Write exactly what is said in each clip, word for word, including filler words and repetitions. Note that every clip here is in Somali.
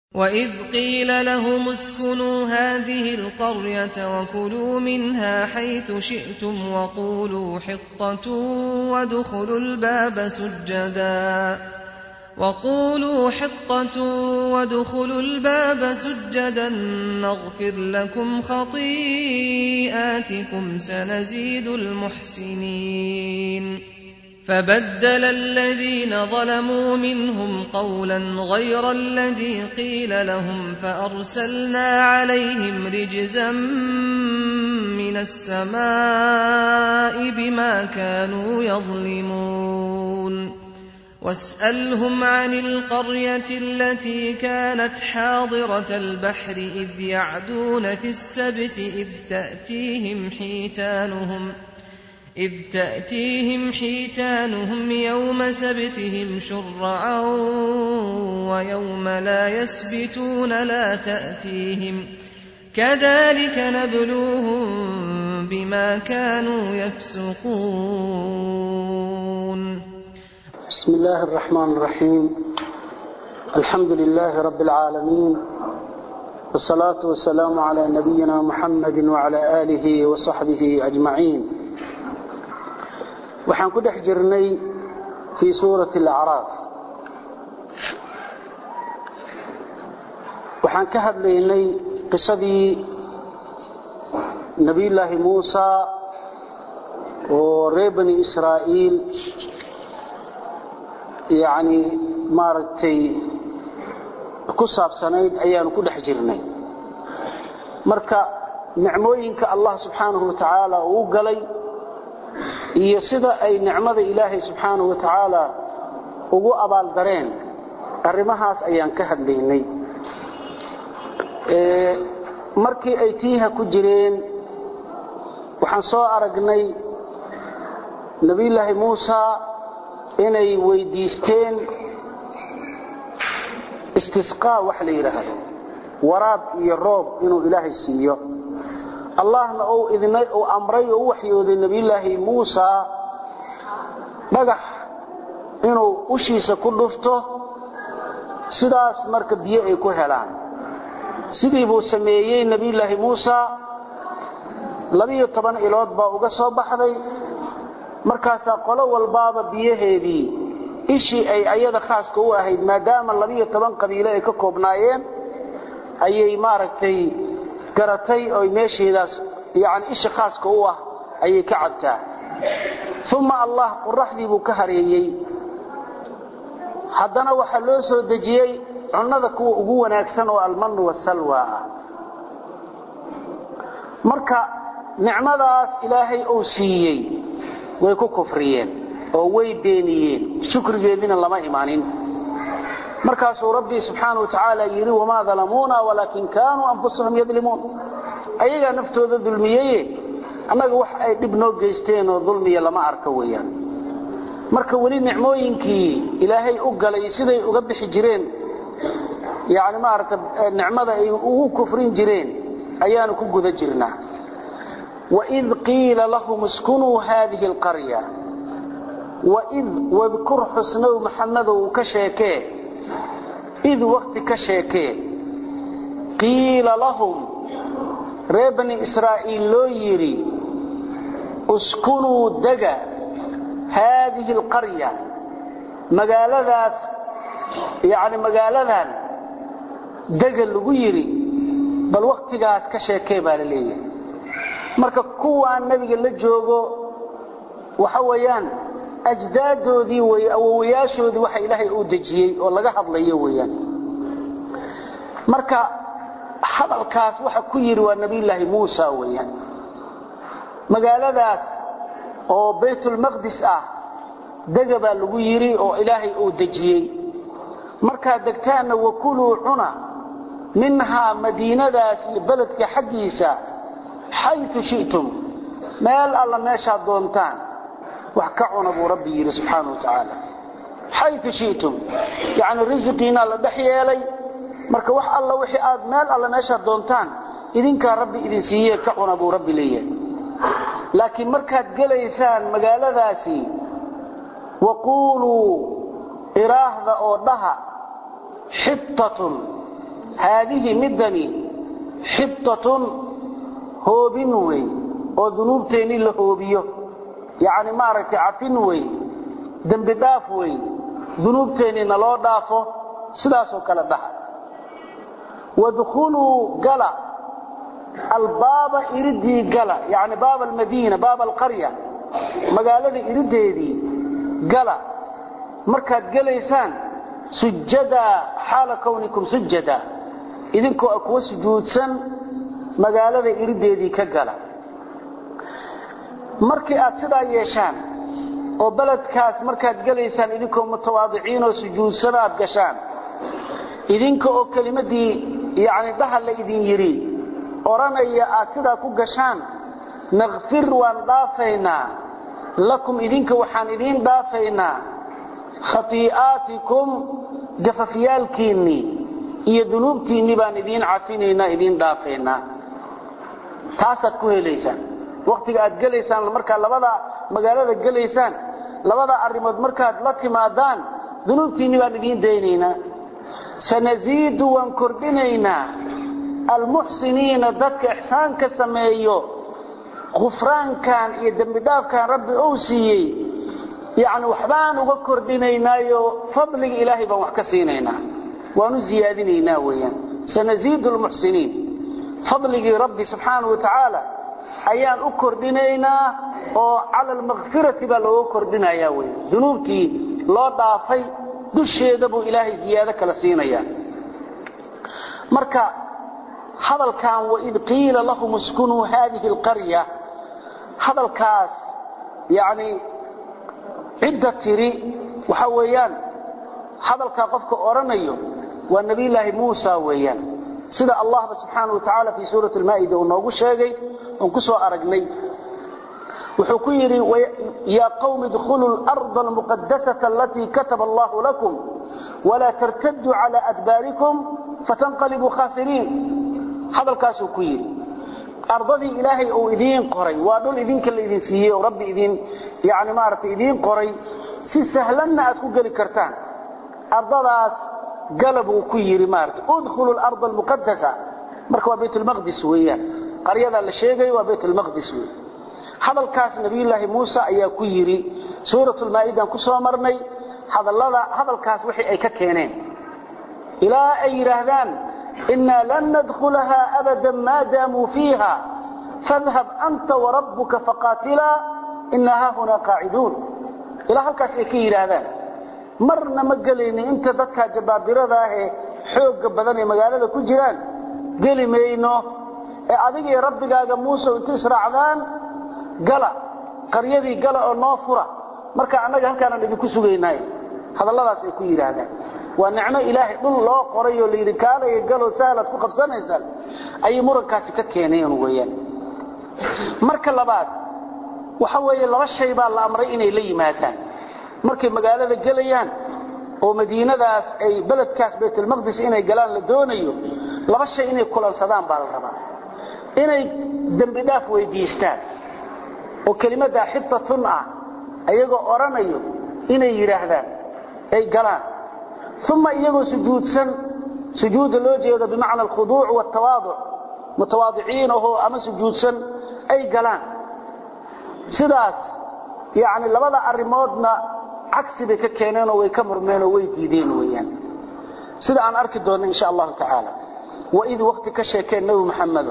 وإذ قيل لهم اسكنوا هذه القرية وكلوا منها حيث شئتم وقولوا حطة وادخلوا الباب سجدا وقولوا حطة وادخلوا الباب سجدا نغفر لكم خطيئاتكم سنزيد المحسنين فبدل الذين ظلموا منهم قولا غير الذي قيل لهم فأرسلنا عليهم رجزا من السماء بما كانوا يظلمون واسألهم عن القرية التي كانت حاضرة البحر إذ يعدون في السبت إذ تأتيهم حيتانهم إذ تأتيهم حيتانهم يوم سبتهم شرعا ويوم لا يسبتون لا تأتيهم كذلك نبلوهم بما كانوا يفسقون. بسم الله الرحمن الرحيم. الحمد لله رب العالمين والصلاة والسلام على نبينا محمد وعلى آله وصحبه أجمعين. waxaan ku dhex jirnay fi suurati al-a'raf waxaan ka hadlaynay qisadii nabi ilaahi Muusa oo reer bani Israa'iil yaani maartay ku saabsanayd ayaan ku dhex jirnay marka nicmooyinka Allah subhanahu wa ta'ala uu galay iyo sida ay nicmada Ilaahay subhanahu wa ta'ala ugu abaal dareen arimahaas ayaan ka hadlaynay ee markii ay tiiha ku jireen waxaan soo aragnay nabi ilaahi Muusa inay weydiisteen istisqa wax la yiraahdo waraab iyo roob inuu Ilaahay siiyo allahna oo idinay oo amray oo waxyooday nabi ilaahi Muusa dhagax inuu ushiisa ku dhufto sidaas marka biyo ay ku helaan sidii buu sameeyay nabi ilaahi Muusa laba iyo toban ilood baa uga soo baxday markaas qolo walbaaba biyaheedii ishi ay ayada khaaska u ahayd maadaama laba iyo toban qabiilo ay ka koobnaayeen ayay maaragtay garatay oo meesheedaas yaani ishi khaaska u ah ayay ka cadtaa thumma Allah quraxdii buu ka hareeyay haddana waxa loo soo dajiyay cunada kuwa ugu wanaagsan oo alman wa salwa marka nicmadaas Ilaahay uu siiyay way ku kufriyeen oo way beeniyeen shukrigeedina lama imaanin markaas rabbi subhanahu wa ta'ala yiri wama zalamuna walakin kanu anfusuhum yadlimun ayaga naftooda dulmiyay anaga wax ay dib noo geysteen oo dulmiya lama arka weeyaan marka wali nicmooyinkii Ilaahay u galay siday uga bixi jireen yaani ma arka nicmada ay ugu kufrin jireen ayaan ku guda jirnaa wa id qila lahum uskunu hadhihi alqarya wa id wadhkur husna muhammad wa kasheekee إذ وقت كشيكي قيل لهم ربني إسرائيل لو يري اسكنوا دقا هذه القرية مقالة ذاس يعني مقالة ذان دقا اللي يري بل وقت قاس كشيكي بالليه مركا كوة النبي اللي جوغو وحويان أجدادودي وياشودي waxa Ilaahay uu dajiyay oo laga hadlayo weeyaan marka hadalkaas waxa ku yiri waa nabi ilaahi Muusa weeyaan magaaladaas oo Baytul Maqdis ah dagaba lagu yiri oo Ilaahay uu dajiyay marka dagtaana wakulu cuna minha madiinadaas baladka xaqiisa haythu shi'tum meel alla meesha doontaan وحكعنا ابو ربي سبحانه وتعالى حيث شئتم يعني رزقنا لا دحيلي marka wax alla wixii aad meel alla meesha doontaan idinka rabbi idin siiyay kacuna ابو ربي leeyahay laakiin markaad galeysaan magaaladaasi waqulu iraahda oo dhaha xittatun هذه مدني حطة هوبين وي وذنوبتين اللي هوبيو يعني مارك عفين وي ذنب داف وي ذنوبتين نلو دافو سداسو كلا دحا ودخولوا قلا الباب إردي قلا يعني باب المدينة باب القرية مقالة إردي قلا مركز قليسان سجدا حال كونكم سجدا إذنكو أكو سجودسا مقالة إردي كقلا مركز أتسدا يشان وبلد كاس مركز قليسان إذنكو متواضعين وسجودسان أتقشان إذنكو كلمة دي يعني دهل لإذن يري أرانيا أتسدا كقشان نغفر وان دافينا لكم إذنك وحان إذن دافينا خطيئاتكم جففيالكيني إيا ذنوبتيني بان إذن عفينينا إذن دافينا تاسد كوهي ليسان وقتك أتقليسان المركة لبدا مقالة أتقليسان لبدا أرمد مركة لكي مادان ذنوبتيني بان إذن دينينا سنزيد وانكردينينا المحسنين ذاتك إحسان كسميهيو غفران كان إيا دنبداف كان ربي أوسيي يعني وحبان وقكر دينينايو فضل إلهي بمحكسينينا ونزيادينينا ويا سنزيد المحسنين فضل ربي سبحانه وتعالى أيان أكر دينينا وعلى المغفرة بلو أكر دينينا ويا ذنوبتي لا ضعفي دشي دبو إلهي زيادة كالسينيا مركا هذا كان وإذ قيل لهم اسكنوا هذه القرية هذا الكاس يعني عدة تري وحويان هذا الكافك أورانيو والنبي الله موسى ويان سيدة الله سبحانه وتعالى في سورة المائدة ونوغو شاقي ونكسوا أرقني وحكيري يا قوم ادخلوا الأرض المقدسة التي كتب الله لكم ولا ترتدوا على أدباركم فتنقلبوا خاسرين هذا الكاس وكيري أرضي إلهي أو إذين قري وأدول إذين كاللي إذين سيئي وربي إذين يعني مارت إذين قري سي سهلنا أتكو قلي كرتان أرضاس قلبوا كيري مارت ادخلوا الأرض المقدسة مركوا بيت المقدس ويا قرية اللشيقي وبيت المقدس ويا هذا الكاس نبي الله موسى أيا كيري سورة المائدة كسوة مرني هذا الكاس وحي أي ككينين إلى أي رهدان إنا لن ندخلها أبدا ما داموا فيها فاذهب أنت وربك فقاتلا إنها هنا قاعدون إلى هالكاس إكي هذا مرنا مقليني انت dadka jabaabirada ah xoog badan ee magaalada ku jiraan gelimayno ee adiga iyo rabbigaaga Muuse inta israacdaan gala qaryadii gala oo noo fura marka anaga halkaan aan idinku sugeynay hadalladaas ay ku yiraahdaan waa nicmo ilaahay dhul loo qorayo leeyri kaalay galo saalad ku qabsanaysan ay murankaasi ka keeneen weeyaan marka labaad waxa weeye laba shay baa la amray inay la yimaadaan markay magaalada galayaan oo madiinadaas ay beledkaas Baytul Maqdis inay galaan la doonayo laba shay inay kulansadaan baa la rabaa inay dambi dhaaf weydiistaan oo kelimada xittatun ah ayagoo oranayo inay yiraahdaan ay galaan thumma iyagoo sujuudsan sujuud loo jeedo bimaana al-khudu' wa at-tawaadu' mutawaadi'in oo ama sujuudsan ay galaan sidaas yaani labada arimoodna عكس بك كينين ويكمرمين ويديدين ويان سيدا عن أركي دون إن شاء الله تعالى وإذ وقت كشيكين نبي محمد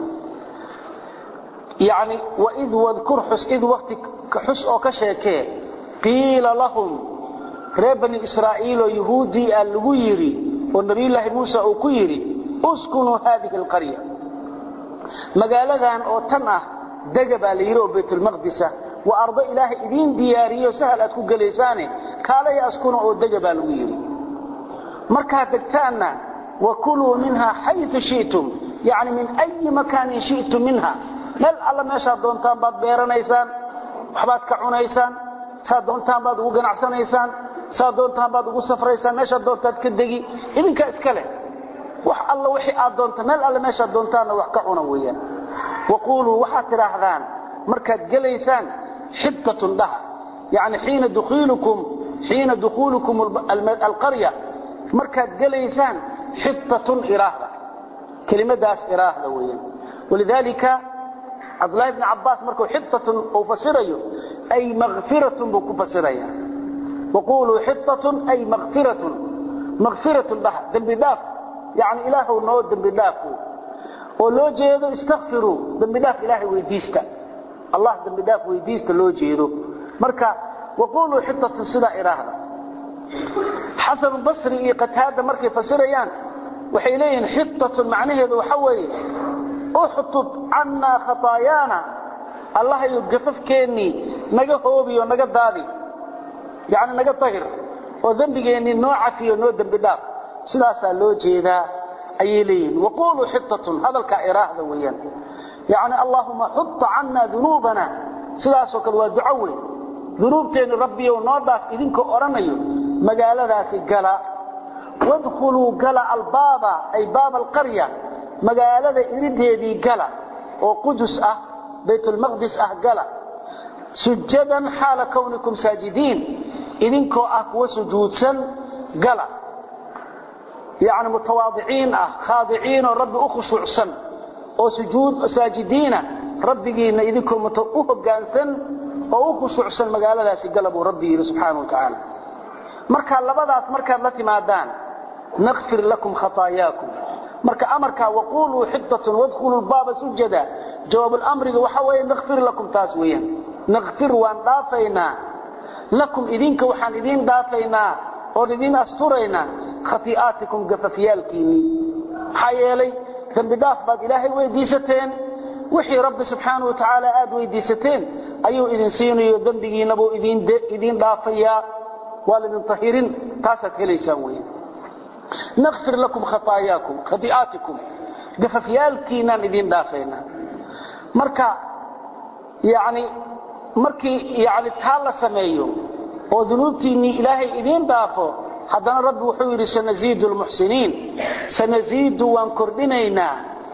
يعني وإذ واذكر حس إذ وقت كحس أو كشيكين قيل لهم ربني إسرائيل ويهودي الويري والنبي الله موسى أكويري اسكنوا هذه القرية مقالدان أو تنأ دقب ليرو بيت المقدسة وأرض إله إذين دياريه سهل أتكو قليساني قال يأسكنوا أو دقب الويري مركها دكتانا وكلوا منها حيث شئتم يعني من أي مكان شئتم منها مل الله ما شاء دونتان باد بيرانيسان وحبات كعونيسان سا دونتان باد وقنعسانيسان سا دونتان باد وصفريسان ما شاء دونتان كدقي إذن كأسكاله وح الله وحي آد دونتان مل الله ما شاء دونتان وحكعونا ويا وقولوا وحاتر أحذان مركز قليسان حتة ده يعني حين دخولكم حين دخولكم القرية مركز قليسان حتة إراهة كلمة داس إراهة ويا ولذلك عبد الله بن عباس مركو حطة أو فسريه أي مغفرة بكو فسريه وقولوا حطة أي مغفرة مغفرة البحر ذنب داف يعني إله النود ذنب دافه ولو جيدوا استغفروا ذنب داف إلهي ويديسته الله ذنب داف ويديسته لو جيدوا مركا وقولوا حطة صدا إراهة حسن البصري قتادة مركي فسريان وحيلين حطة معناه ذو حوي احطط عنا خطايانا الله يقفف كيني نجا هوبي ونجا دادي يعني نجا طهر وذنبيني نوع فيه نوع ذنب داف سلاسة لو جيدا أيلين وقولوا حطة هذا الكائراه ذويا يعني اللهم حط عنا ذنوبنا سلاسة كالوا دعوي ذنوبتين ربي ونوضاف إذنك أرميو مقالة ذاسي قلا وادخلوا قلا الباب أي باب القرية مقالة إردهدي قلا وقدس أه بيت المقدس أه قلا سجدا حال كونكم ساجدين إذنكو أكوى سجودسا قلا يعني متواضعين أه خاضعين والرب أخشعسا وسجود ساجدين ربكين إذنكو متأهبقانسا وأخشعسا مقالة ذاسي قلبوا ربي سبحانه وتعالى marka labadaas markaad la timaadaan naghfir lakum khataayakum marka amarka waqulu hiddatun wadkhulul baaba sujada jawaab al-amri waxa weeye naghfir lakum taas weeyaan naghfir waan dhaafayna lakum idinka waxaan idin dhaafayna oo idin asturayna khati'aatikum gafafiyalkiini hayelay dambi dhaaf baad ilaahay weydiisateen wixii rabbi subhanahu wa ta'ala aad weydiisateen ayuu idin siinayo dambigiina buu idin idin dhaafaya والذين طهيرين تاسد إليسان وين نغفر لكم خطاياكم خطيئاتكم قففيالكينا لذين دافينا مركا يعني مركي يعني تهالى سمايو وذنوبتيني إلهي إذين دافو حدنا رب وحوير سنزيد المحسنين سنزيد وانكردينينا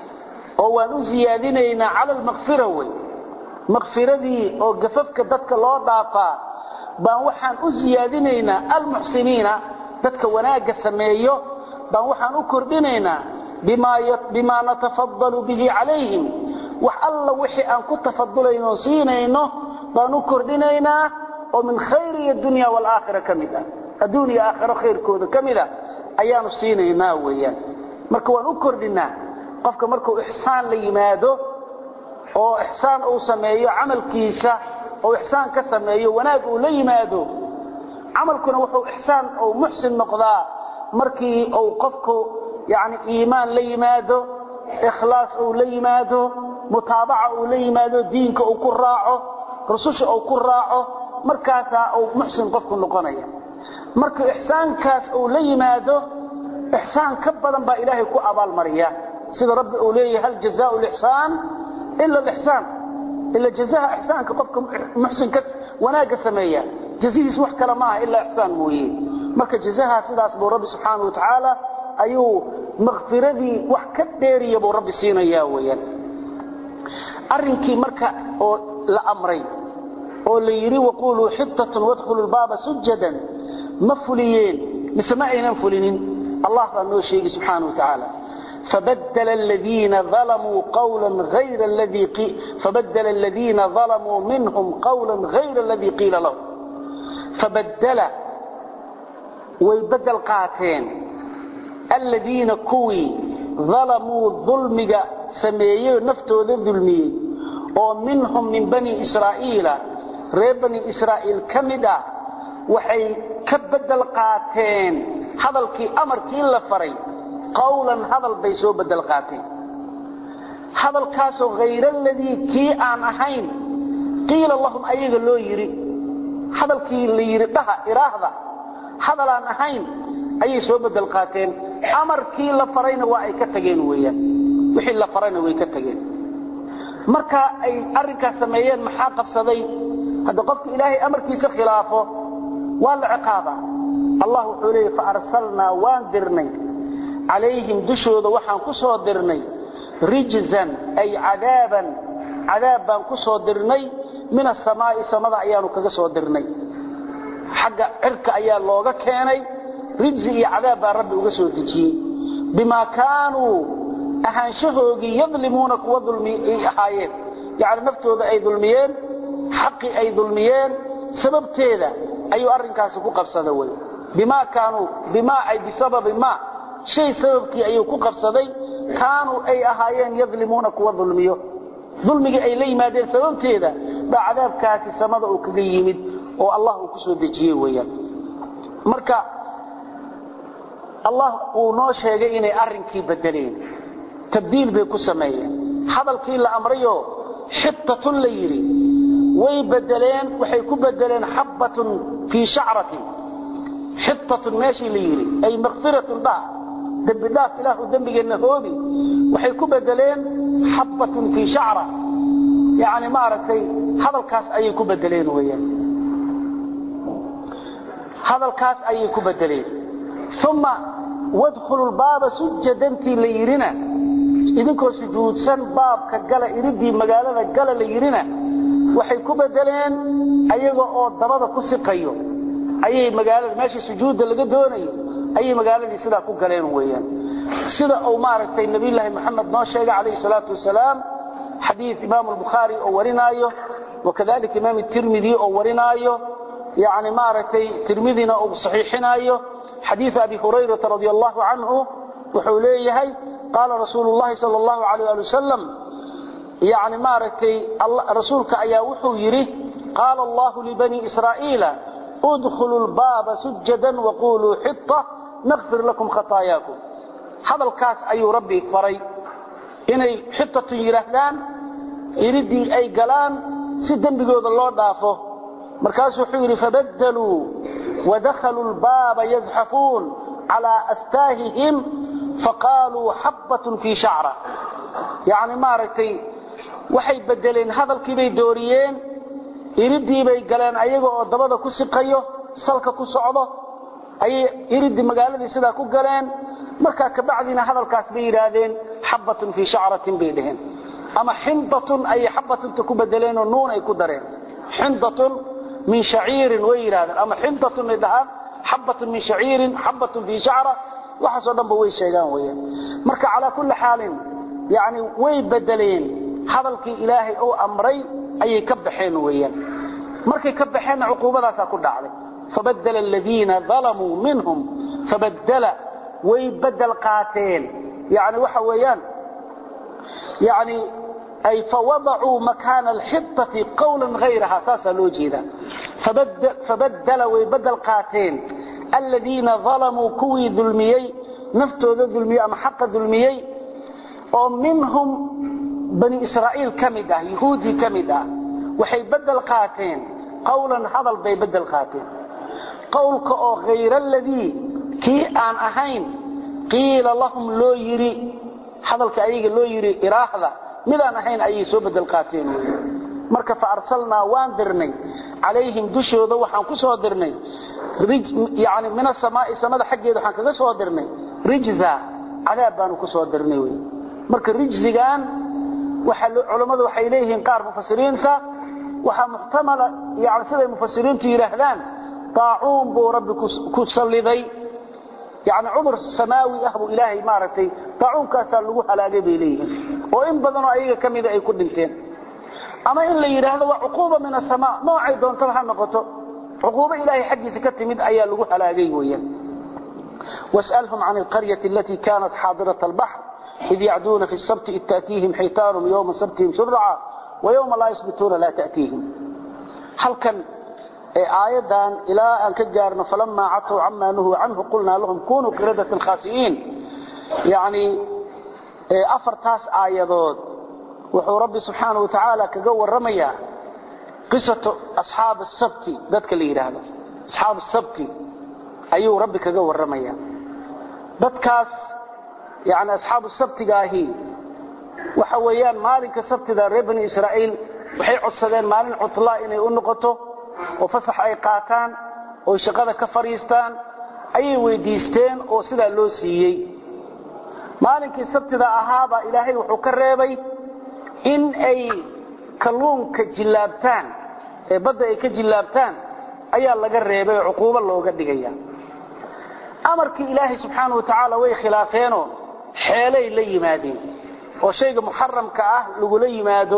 وانزيادينينا على المغفرة وي مغفرة دي وقففك دادك الله دافا baan waxaan u ziyaadinaynaa almuhsiniina dadka wanaaga sameeyo baan waxaan u kordhinaynaa bima bima natafaddalu bihi alayhim wax alla wixii aan ku tafaddulayno siinayno baan u kordhinaynaa oo min khayri dunya wal aakhirah kamida adunya aakhirah khayrkooda kamida ayaanu siinaynaa weeyaan marka waan u kordhinaa qofka markuu ihsaan la yimaado oo ihsaan uu sameeyo amalkiisa أو إحسان كسميه وناق أو ليماده عملكنا وحو إحسان أو محسن نقضاء مركي أو قفكو يعني إيمان ليماده إخلاص أو ليماده متابعة أو ليماده دينك أو كراعه رسوش أو كراعه مركاسا أو محسن قفكو نقنية مركي إحسان كاس أو ليماده إحسان كبدا با إلهي كو أبا المريا سيد ربي أوليه هل جزاء الإحسان إلا الإحسان إلا جزاء إحسانك قفكم محسن كس وناقة سمية جزيه سوح كلماء إلا إحسان مويه مركا جزاها سيداس بو رب سبحانه وتعالى أيو مغفرة ذي وحكت ديري بو رب سينا ياويا أرنكي مركا لأمرين اللي يري وقولوا حطة وادخلوا الباب سجدا مفليين مسمائنا مفلين الله فأنه الشيء سبحانه وتعالى فبدل الذين ظلموا قولا غير الذي قيل فبدل الذين ظلموا منهم قولا غير الذي قيل لهم فبدل ويبدل قاتين الذين كوي ظلموا ظلمك سميه نفتو ذلمي ومنهم من بني إسرائيل ريب بني إسرائيل كمدا وحي كبدل قاتين هذا الكي أمر كي لفري قولا هذا البيسو بدل قاتين هذا الكاسو غير الذي كي آن أحين قيل اللهم أيها اللو يري هذا الكي اللي يري بها إراهضة هذا الآن أحين أي سو بدل قاتين أمر كي لفرين وأي كتغين ويا وحي لفرين وأي كتغين مركا أي أركا سميين محاقف صدي هذا قفت إلهي أمر كي سخلافه والعقابة الله حوليه فأرسلنا واندرني عليهم دشود وحان كسو درني رجزا أي عذابا عذابا كسو درني من السماء سماء أيانو كسو درني حق عرك أيان لوغا كيني رجزي عذابا ربي وكسو دجي بما كانوا ahaanshahoogii yadlimuuna kuwa dulmi ahaayeen yani naftooda ay dulmiyeen xaqi ay dulmiyeen sababteeda ayuu arrinkaasi ku qabsaday way bima kaanu bima ay bisababi ma shay sababkii ayuu ku qabsaday kaanu ay ahaayeen yadlimuuna kuwa dulmiyo dulmiga ay la yimaadeen sababteeda baa cadaabkaasi samada uu kaga yimid oo Allah uu ku soo dejiyay weeyaan marka Allah uu noo sheegay inay arrinkii bedeleen tabdiil bay ku sameeyeen hadalkii la amrayo xittatun la yiri way bedeleen waxay ku bedeleen habbatun fi sha'ratin xittatun meeshii la yiri ay maghfiratun ba dambi dhaaf ilaahu dambigeena hoobi waxay ku bedeleen habbatun fi sha'ra yani ma aragtay hadalkaas ayay ku bedeleen weeyaan hadalkaas ayay ku bedeleen thumma wadkhulu albaaba sujadanti la yirina idinkoo sujuudsan baabka gala iridii magaalada gala la yirina waxay ku bedeleen ayaga oo dabada ku siqayo ayay magaalada meesha sujuudda laga doonayo ayay magaalada sida ku galeen weeyaan sida oo maaragtay nabi ilaahi maxamed noo sheegay kaleey salaatu wasalaam hadith imam al-bukhari oo warinaayo wakadalika imam at-tirmidhi oo warinaayo يعني maaragtay tirmidina oo saxiixinayo hadith abi hurayra radiyallahu anhu wuxuu leeyahay qala rasuulullah sallallahu alayhi wa sallam يعني maaragtay rasuulka ayaa wuxuu yiri qala allah li bani israa'iila udkhulu al-baaba sujadan wa qulu hitta naghfir lakum khataayakum hadalkaas ayuu rabbi faray inay hittatu yiraahdaan iridii ay galaan si dambigooda loo dhaafo markaas wuxuu yiri fabaddalu ودخلوا الباب يزحفون على أستاههم فقالوا حبة في شعرة يعني مارتي waxay bedeleen hadalkii bay dooriyeen iridii bay galeen ayaga oo dabada ku siqayo salka ku socdo ay iridii magaalada sida ku galeen marka ka bacdina hadalkaas bay yiraahdeen habatun fi sha'ratin baydeen ama hindatun ay habatun ku bedeleen oo nuun ay ku dareen hindatun min sha'irin way yiraahdeen ama hindatun midaan habatun min sha'irin habatun fi sha'ra waxa soo dhanba way sheegaan weeyaan marka ala kulli xaalin yani way bedeleen hadalkii ilaahay oo amray ayay ka baxeen weeyaan markay ka baxeen cuquubadaas ku dhacday fabadala alladina zalamu minhum fabadala way badal qaateen yani waxa weeyaan yani ay fawada'u makan alhittati qawlan ghayraha sasa loo jeeda fabadala fabadala way badal qaateen alladina zalamu kuwi dhulmiyay naftooda dhulmiyay ama xaq dhulmiyay oo minhum بني إسرائيل كمدة يهودي كمدة وحي بدل قاتين قولا هذا بي بدل قاتين قولك أو غير الذي كي آن أهين قيل لهم لو يري هذا الكأيق لو يري إراحة ماذا أهين أي سو بدل قاتين مركا فأرسلنا واندرني عليهم دشوا ذوحا كسوا درني رج يعني من السماء سماء حق يدوحا كسوا درني رجزا عذابان كسوا درني مركا رجزيان waxa culimadu waxay leeyihiin qaar mufassiriinta waxa muhtamal yaani sida mufassiriintu yiraahdaan taa'un buu rabbi ku saliday yaani umar samaawi ahbu ilaahi maaratay taa'un kaas lagu halaagay beeleeyeen oo in badan oo ayaga kamid ay ku dhinteen ama in la yiraahdo waa uquba min as-samaa noocay doonto ha noqoto uquba ilaahi xaqiisa ka timid ayaa lagu halaagay weeyaan was'alhum 'an al-qaryati allati kanat hadirat al-bahr إذ يعدون في السبت إذ تأتيهم حيتانهم يوم سبتهم شرعا ويوم لا يسبتون لا تأتيهم هل كان آيادان إلى أن كجارنا فلما عطوا عما نهوا عنه قلنا لهم كونوا قردة الخاسئين يعني أفرتاس آيادود وحو ربي سبحانه وتعالى كقوى الرمية قصة أصحاب السبت ذاتك اللي هذا أصحاب السبت أيو ربي كقوى الرمية ذاتكاس يعني أصحاب السبت قاهي وحويان مالك السبت ذا ربني إسرائيل وحي عصدين مالين عطلاء إني أنقطه وفصح أي قاتان وشغل كفريستان أي ويديستين وصدا اللوسيي مالك السبت ذا أهابا إلهي وحكريبي إن أي كلون كجلابتان بدأ كجلابتان أي الله قريبي عقوبة الله قد قيا أمرك إلهي سبحانه وتعالى وي خلافينه xeelay la yimaadeen oo shayga muharramka ah lagu la yimaado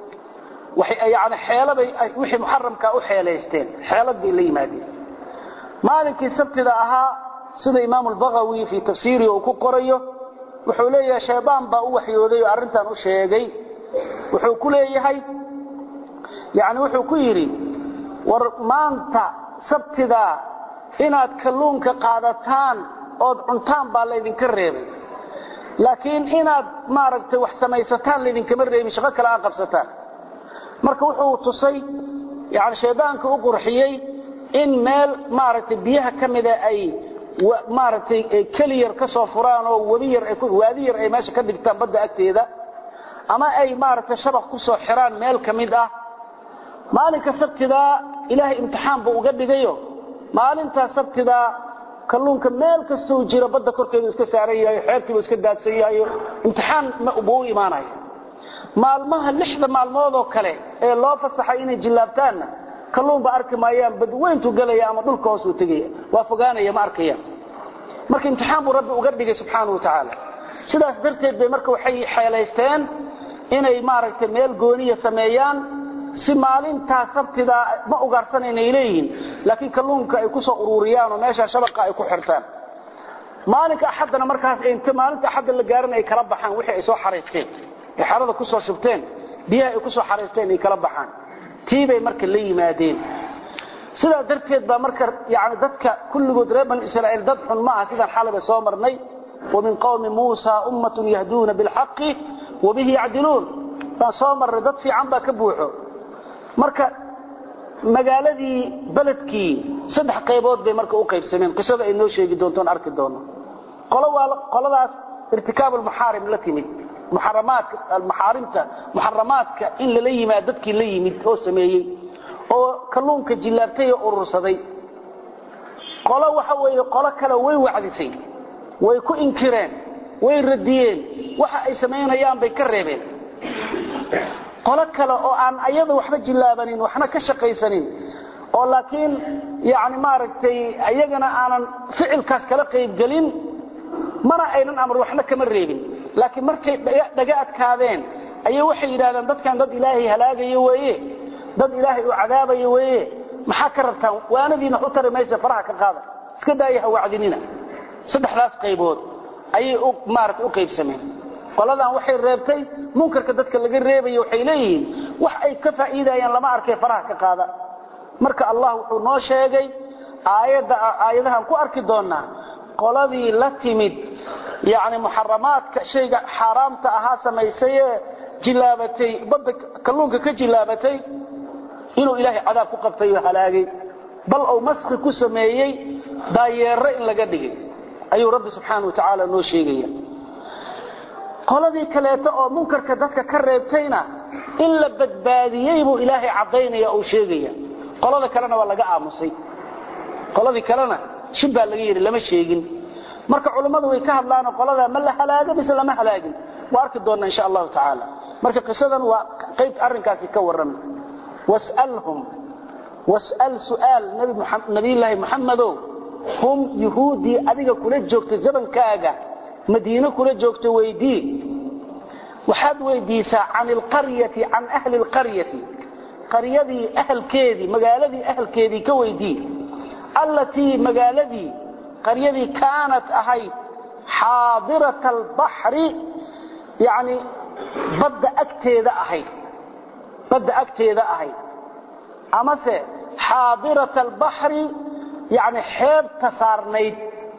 waxay yaani xeelabay wixii muharramka u xeeleysteen xeelad bay la yimaadeen maalinkii sabtida ahaa sida imaam al-Baghawi fi tafsiiri uu ku qorayo wuxuu leeyahay shaydaan baa u waxyooday oo arintan u sheegay wuxuu ku leeyahay yaani wuxuu ku yiri war maanta sabtida inaad kalluunka qaadataan oo cuntaan baa la idin ka reebay laakiin inaad maaragtay wax samaysataan la idin kama reebin shaqo kale aan qabsataan marka wuxuu tusay yaani shaydaanka u qurxiyay in meel maaragtay biyaha kamida ay maaragtay kaliyar ka soo furaan oo wadiyar ay ku waadiyar ay meesha ka dhigtaan badda agteeda ama ay maaragtay shabaq ku soo xiraan meel kamid ah maalinka sabtida ilaahay imtixaan buu uga dhigayo maalinta sabtida kalluunka meel kasto jira badda korkeeda iska saaran yahay xeebtiiba iska daadsan yahay imtixaan ma uu iimaanay maalmaha lixda maalmood oo kale ee loo fasaxay inay jilaabtaan kalluun ba arki maayaan badweyntu galaya ama dhulka hoos u tagaya waa fogaanaya ma arkayaan marka imtixaan buu rabbi uga dhigay subxaanahu wa ta'ala sidaas darteed bay marka waxay xeelaysteen inay maaragtay meel gooniya sameeyaan si maalinta sabtida ma ugaarsanayna ilayhin laakiin kalluunka ay ku soo ururiyaan oo meesha shabaqa ay ku xirtaan maalinka axadna markaas inta maalinta axad la gaarin ay kala baxaan wixii ay soo xareysteen ee xarada ku soo shubteen biyaha ay ku soo xareysteen ay kala baxaan tiibay marka la yimaadeen sida darteed ba marka yaani dadka kulligood reeban Israa'iil dad xun ma ah sida xalaba soo marnay wa min qawmi Muusa ummatun yahduna bil haqqi wa bihi ya'dilun fa soo mar dad fiican ba ka buuxo marka magaaladii baladkii saddex qaybood bay marka u qaybsameen qisada ay noo sheegi doontaan arki doono qolo waa qoladaas irtikaab al muharim la timid محرمات المحارمته محرماتك in la yimaado dadkii la yimid oo sameeyay oo kalluunka jilaabtay oo urursaday qolo waxa weeye qolo kale way wacdisay way ku inkireen way radiyeen waxa ay sameeyaan bay ka reebeen qolo kale oo aan ayada waxba jilaabanin waxna ka shaqaysanin oo laakiin yaani maaragtay ayagana aanan ficilkaas kala qayb galin mana aynan amar waxna kama reebin laakiin markay dhaga adkaadeen ayay waxay yiraahdaan dadkan dad ilaahay halaagayo weeye dad ilaahay u cadaabayo weeye maxaa ka rabtaan waanadiina u tarmaysa faraha ka qaada iska daayaha wacdinina saddexdaas qaybood ayay u maartay u qaybsameen qoladan waxay reebtay munkarka dadka laga reebayo waxay leeyihiin wax ay ka faa'iidayaan lama arkay faraha ka qaada marka Allah wuxuu noo sheegay aayada aayadahan ku arki doonaa qoladii la timid يعني محرمات شيء حرامت اها سميسيه جلابتي بد كلونك كجلابتي انه الهي عذاب ku qabtay halaagay bal oo masx ku sameeyay daayeero in laga dhigay ayuu rabbi subhanahu wa ta'ala noo sheegaya qoladii kaleeto oo munkarka dadka ka reebtayna in la badbaadiyay buu ilaahay cadeynaya oo sheegaya qolada kalena waa laga aamusay qoladii kalena shibaa laga yiri lama sheegin marka culimadu way ka hadlaan qolada ma la halaaga bis lama halaagin waarki doona insha Allah ta'ala marka qisadan waa qayb arrinkaasi ka waran was'alhum was'al su'al nabi muhammad nabi allah muhammado hum yahudi adiga kula joogta zabankaaga madiina kula joogta weydii waxaad weydiisaa an alqaryati an ahli alqaryati qaryadii ahlkeedii magaaladii ahlkeedii ka weydii allati magaaladii قرية كانت أهي حاضرة البحر يعني بد أكتيذ أهي بد أكتيذ أهي أما سي حاضرة البحر يعني حيب تسارنيد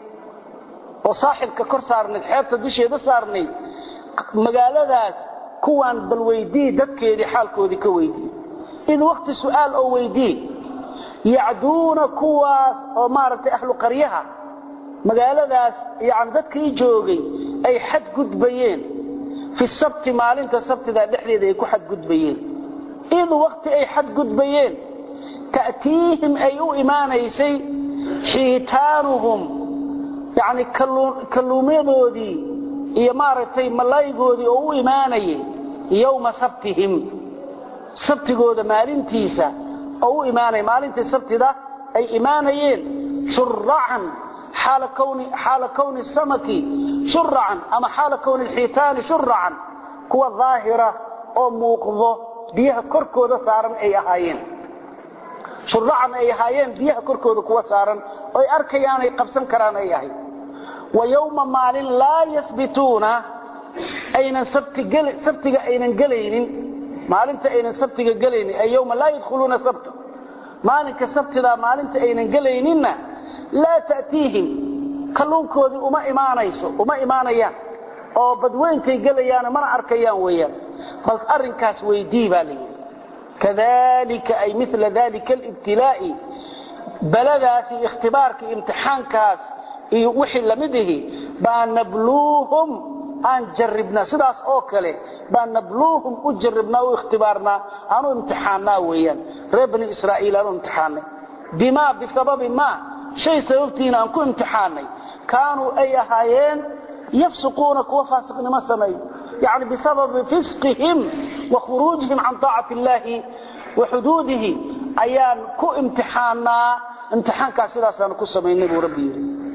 وصاحب ككر سارنيد حيب تدوشي ده سارنيد مقالة داس كوان بالويدي دكيذي حالكو ذي كويدي إذ وقت سؤال أو ويدي يعدون كواس ومارت أهل قريها magaaladaas yaan dadkii joogay ay xad gudbayeen fi sabti maalinta sabtida dhexdeeda ay ku xad gudbayeen in waqti ay xad gudbayeen taatiihim ay u iimaanaysay xiitaanuhum yaani kalluumeedoodii iyo maartay malaygoodii oo u iimaanayay yawma sabtihim sabtigooda maalintiisa oo u iimaanay maalinta sabtida ay iimaanayeen shur'an حال كون حال كون السمك شرعا أما حال كون الحيتان شرعا كوا ظاهرة أو موقظة بيها كركو ذا صارا أي هايين شرعا أي هايين بيها كركو ذا كوا صارا أي أركيان أي قبسا كران أي هاي ويوم مال لا يثبتون أين سبت قل سبت أين قلين مالنت أين سبت قلين أي يوم لا يدخلون سبت مالك سبت ذا مالنت أين قليننا لا تأتيهم كلون كودي وما إيمانيسو وما إيمانيان أو بدوين كي قليان ما أركيان ويان بل أرنكاس ويديبا لي كذلك أي مثل ذلك الابتلاء بلغاسي اختبارك امتحان كاس وحي لمده بان نبلوهم أن جربنا سداس أوكله بان نبلوهم أجربنا واختبارنا أنو امتحاننا ويان ربني إسرائيل أنو امتحاننا بما بسبب ما شيء سببتنا أنكو امتحاني كانوا أي هايين يفسقونك وفاسقنا ما سمي يعني بسبب فسقهم وخروجهم عن طاعة الله وحدوده أيان كو امتحاننا امتحان كاسداس أنكو سمين نبو ربي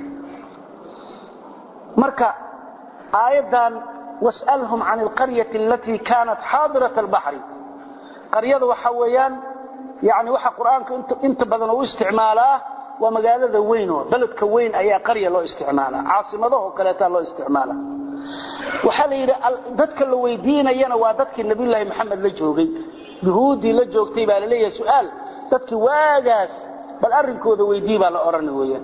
مركا آيضا واسألهم عن القرية التي كانت حاضرة البحر قرية وحويان يعني وحا قرآنك انت, انت بدنوا استعماله ومقالة وينه بلد كوين أي قرية له استعماله عاصمته وكالتها له استعماله وحال ذاتك اللي ويدين ينا وذاتك النبي الله محمد لجوغي يهودي لجوغتي بالليه سؤال ذاتك واجاس بل أرنكو ذا ويديبا لأرنه ويان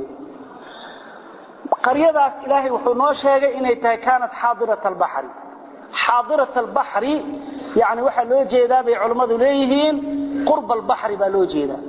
قرية إلهي وحنو شيغي إني كانت حاضرة البحر حاضرة البحر يعني waxa loo jeedaa bay culimadu leeyihiin qurb al-bahr ba loo jeedaa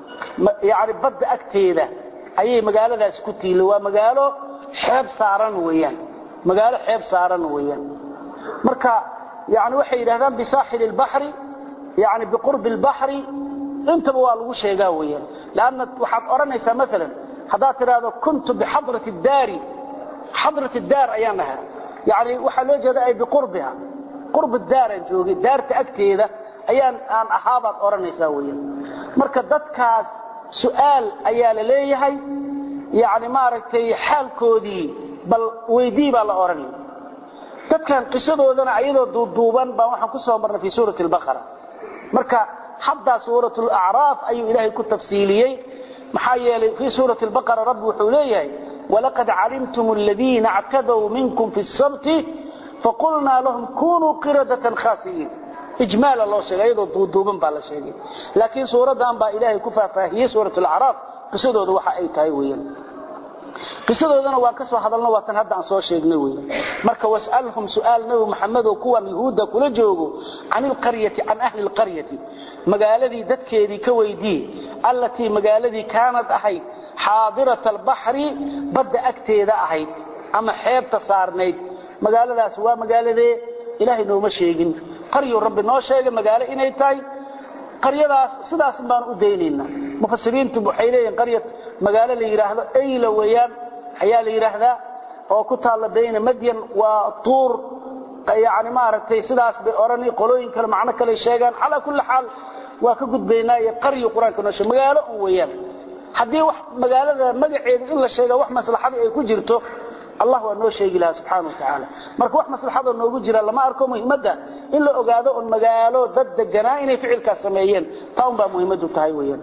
يعني bad agteeda ayay magaaladaas ku tiilo waa magaalo xeeb saaran weeyaan magaalo xeeb saaran weeyaan marka يعني waxay yiraahdaan bi sahil al-bahr يعني بقرب البحر انت waa lagu sheegaa weeyaan laana waxaad oranaysaa mesela hadaa tiraado kuntu bihadrat ad-dar hadrat ad-dar ayanaha يعني waxa loo jeedaa ay biqurbiha qurb ad-dar joogi daarta agteeda ayaan aan ahaabaad oranaysaa weeyaan marka dadkaas su'aal ayaa la leeyahay يعني ma aragtay xaalkoodii bal weydii baa la oranay dadkan qisadoodana ayadoo duuduuban baa waxaan ku soo marnay fi suurati al-baqara marka hadda suuratu al-a'raf ayu ilaahay ku tafsiiliyay maxaa yeelay fi suurati al-baqara rabbi wuxuu leeyahay walaqad alimtum alladheena i'tadaw minkum fi as-sabt faqulna lahum kunu qiradatan khasiin ijmal Allah sheegaydo duuduuban baa la sheegay laakiin suuradan baa ilaahay ku faahfaahiyay suuratu al-a'raf qisadooda waxa ay tahay weeyaan qisadoodana waa ka soo hadalna waa tan hadda aan soo sheegnay weeyaan marka was'alhum su'al nabi Muhammad oo kuwa yahuuda kula joogo anil qaryati an ahli alqaryati magaaladii dadkeedii ka weydii allati magaaladii kaanad ahayd حاضرة البحر بد أكتيدا أهيد أما حيبت صارنيد مقالة ذا سواء مقالة ذي إلهي نو مشيقين قرية رب نو شيقين مقالة إنهي تاي قرية ذا صدا سنبان أدينين مفسرين تبحيلين قرية مقالة اللي يراهد أي لويان حيال يراهد وكتال بين مدين وطور يعني ما رتي صدا بأوراني قلوين كالمعنى كالي شيقين على كل حال وكقد بيناي قرية قرآن كنوش مقالة ويان haddii wax magaalada magaceeda in la sheego wax maslaxad ay ku jirto Allah waa noo sheegi laha subhanahu wa ta'ala marka wax maslaxad noogu jira lama arko muhiimada in la ogaado on magaalo dad deganaa inay ficilka sameeyeen taan baa muhiimadu tahay weeyaan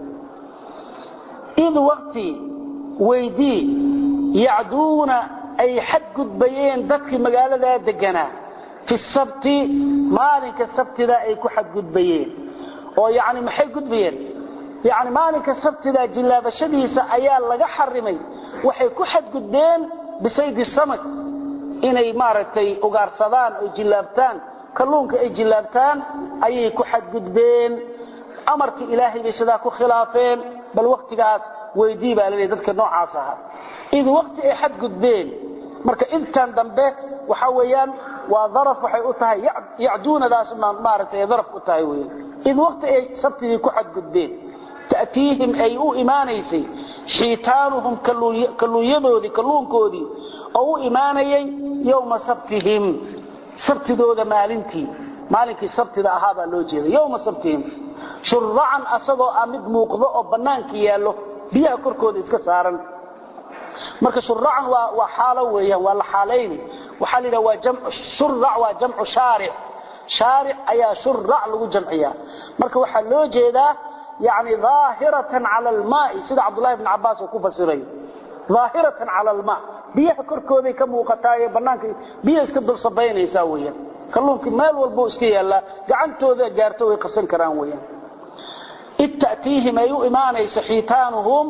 id waqti weydii yacduuna ay xad gudbayeen dadkii magaalada deganaa fi sabti maalinka sabtida ay ku xad gudbayeen oo yaani maxay gudbayeen يعني مالك السبت ذا جلاب شديسة أيال لغا حرمي وحي كحد قدين بسيد السمك إني مارتي أغارصدان أو جلابتان كلونك أي جلابتان أي كحد قدين أمرك إلهي بسداك خلافين بل وقت قاس ويديب على ذلك النوع عاصها إذ وقت أي حد قدين مرك إذ كان دنبه وحويان وظرف وحي أتهي يعدون ذا سمان مارتي ظرف أتهي وين إذ وقت أي سبت ذي كحد قدين تأتيهم أي أو إيمانيسي حيتانهم كلو يدودي كلون كودي أو إيماني يوم سبتهم سبت دودة مالنتي مالنتي سبت دا هذا اللوجيه يوم سبتهم شرعا أصدوا أمد موقضاء بنانكي يالو بيها كركود إسكا سارا marka shuraan waa waa xaalo weeyaan waa la xaaleeyay waxa la waa jamc shurra wa jamcu shari' shari' ayaa shurra lagu jamciyaa marka waxa loo jeedaa yaani zaahiratan ala al-ma'i sida Abdullah ibn Abbas uu ku fasiray zaahiratan ala al-ma' biyaha korkooda ka muuqataaye banaanka biyo iska dul sabaynaysa weeyaan kalluunka meel walba iska yaala gacantooda gaarto way qabsan karaan weeyaan ittaatihim ayu imaanaysa xitaanhum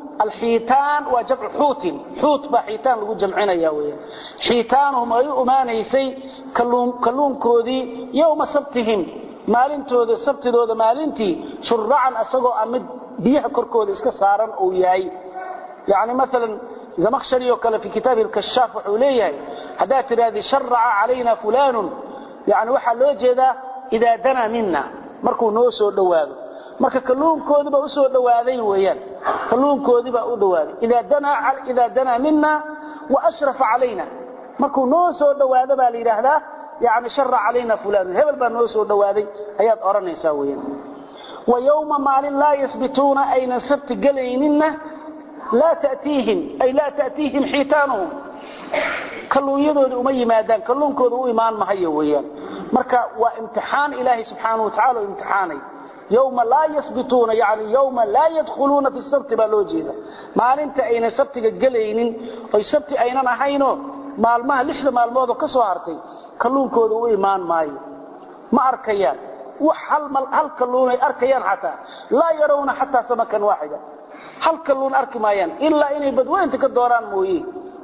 الحيتان وجمع حوت حوت بحيتان لو جمعنا ويا حيتانهم اي امانيسي كلون كلون كودي يوم سبتهم مالنتوده سبتدوده مالنتي شرعا اسغو امد بيها كركوده اسك سارن او ياي يعني مثلا زمخشري وكلا في كتاب الكشاف عليه هذا ترادي شرع علينا فلان يعني waxa loo jeeda ida dana minna markuu noo soo dhawaado marka kalluunkoodi ba u soo dhawaaday weeyaan kalluunkoodi ba u dhawaaday ida dana al ida dana minna wa ashrafa alayna markuu noo soo dhawaado ba la yiraahdaa yaani sharra alayna fulan hebel ba noo soo dhawaaday ayaad oranaysaa weeyaan wa yawma malin la yasbituna ayna sabt galaynina la taatihim ay la taatihim hitanuhum kalluunyadooda uma yimaadaan kalluunkooda u imaan mahayo weeyaan marka waa imtixaan ilaahi subhanahu wa ta'ala imtixaanay يوم لا يثبتون يعني يوم لا يدخلون في السبت بالوجيده maalinta ayna sabtiga galaynin oo sabti ayna ahayno maalmaha lixda maalmood ka soo hartay kalluunkooda u imaan maayo ma arkayaan wax hal mal hal kalluun ay arkayaan hatta la yarawna hatta samakan waahida hal kalluun arki maayaan illa inay badweynta ka dooraan mooyee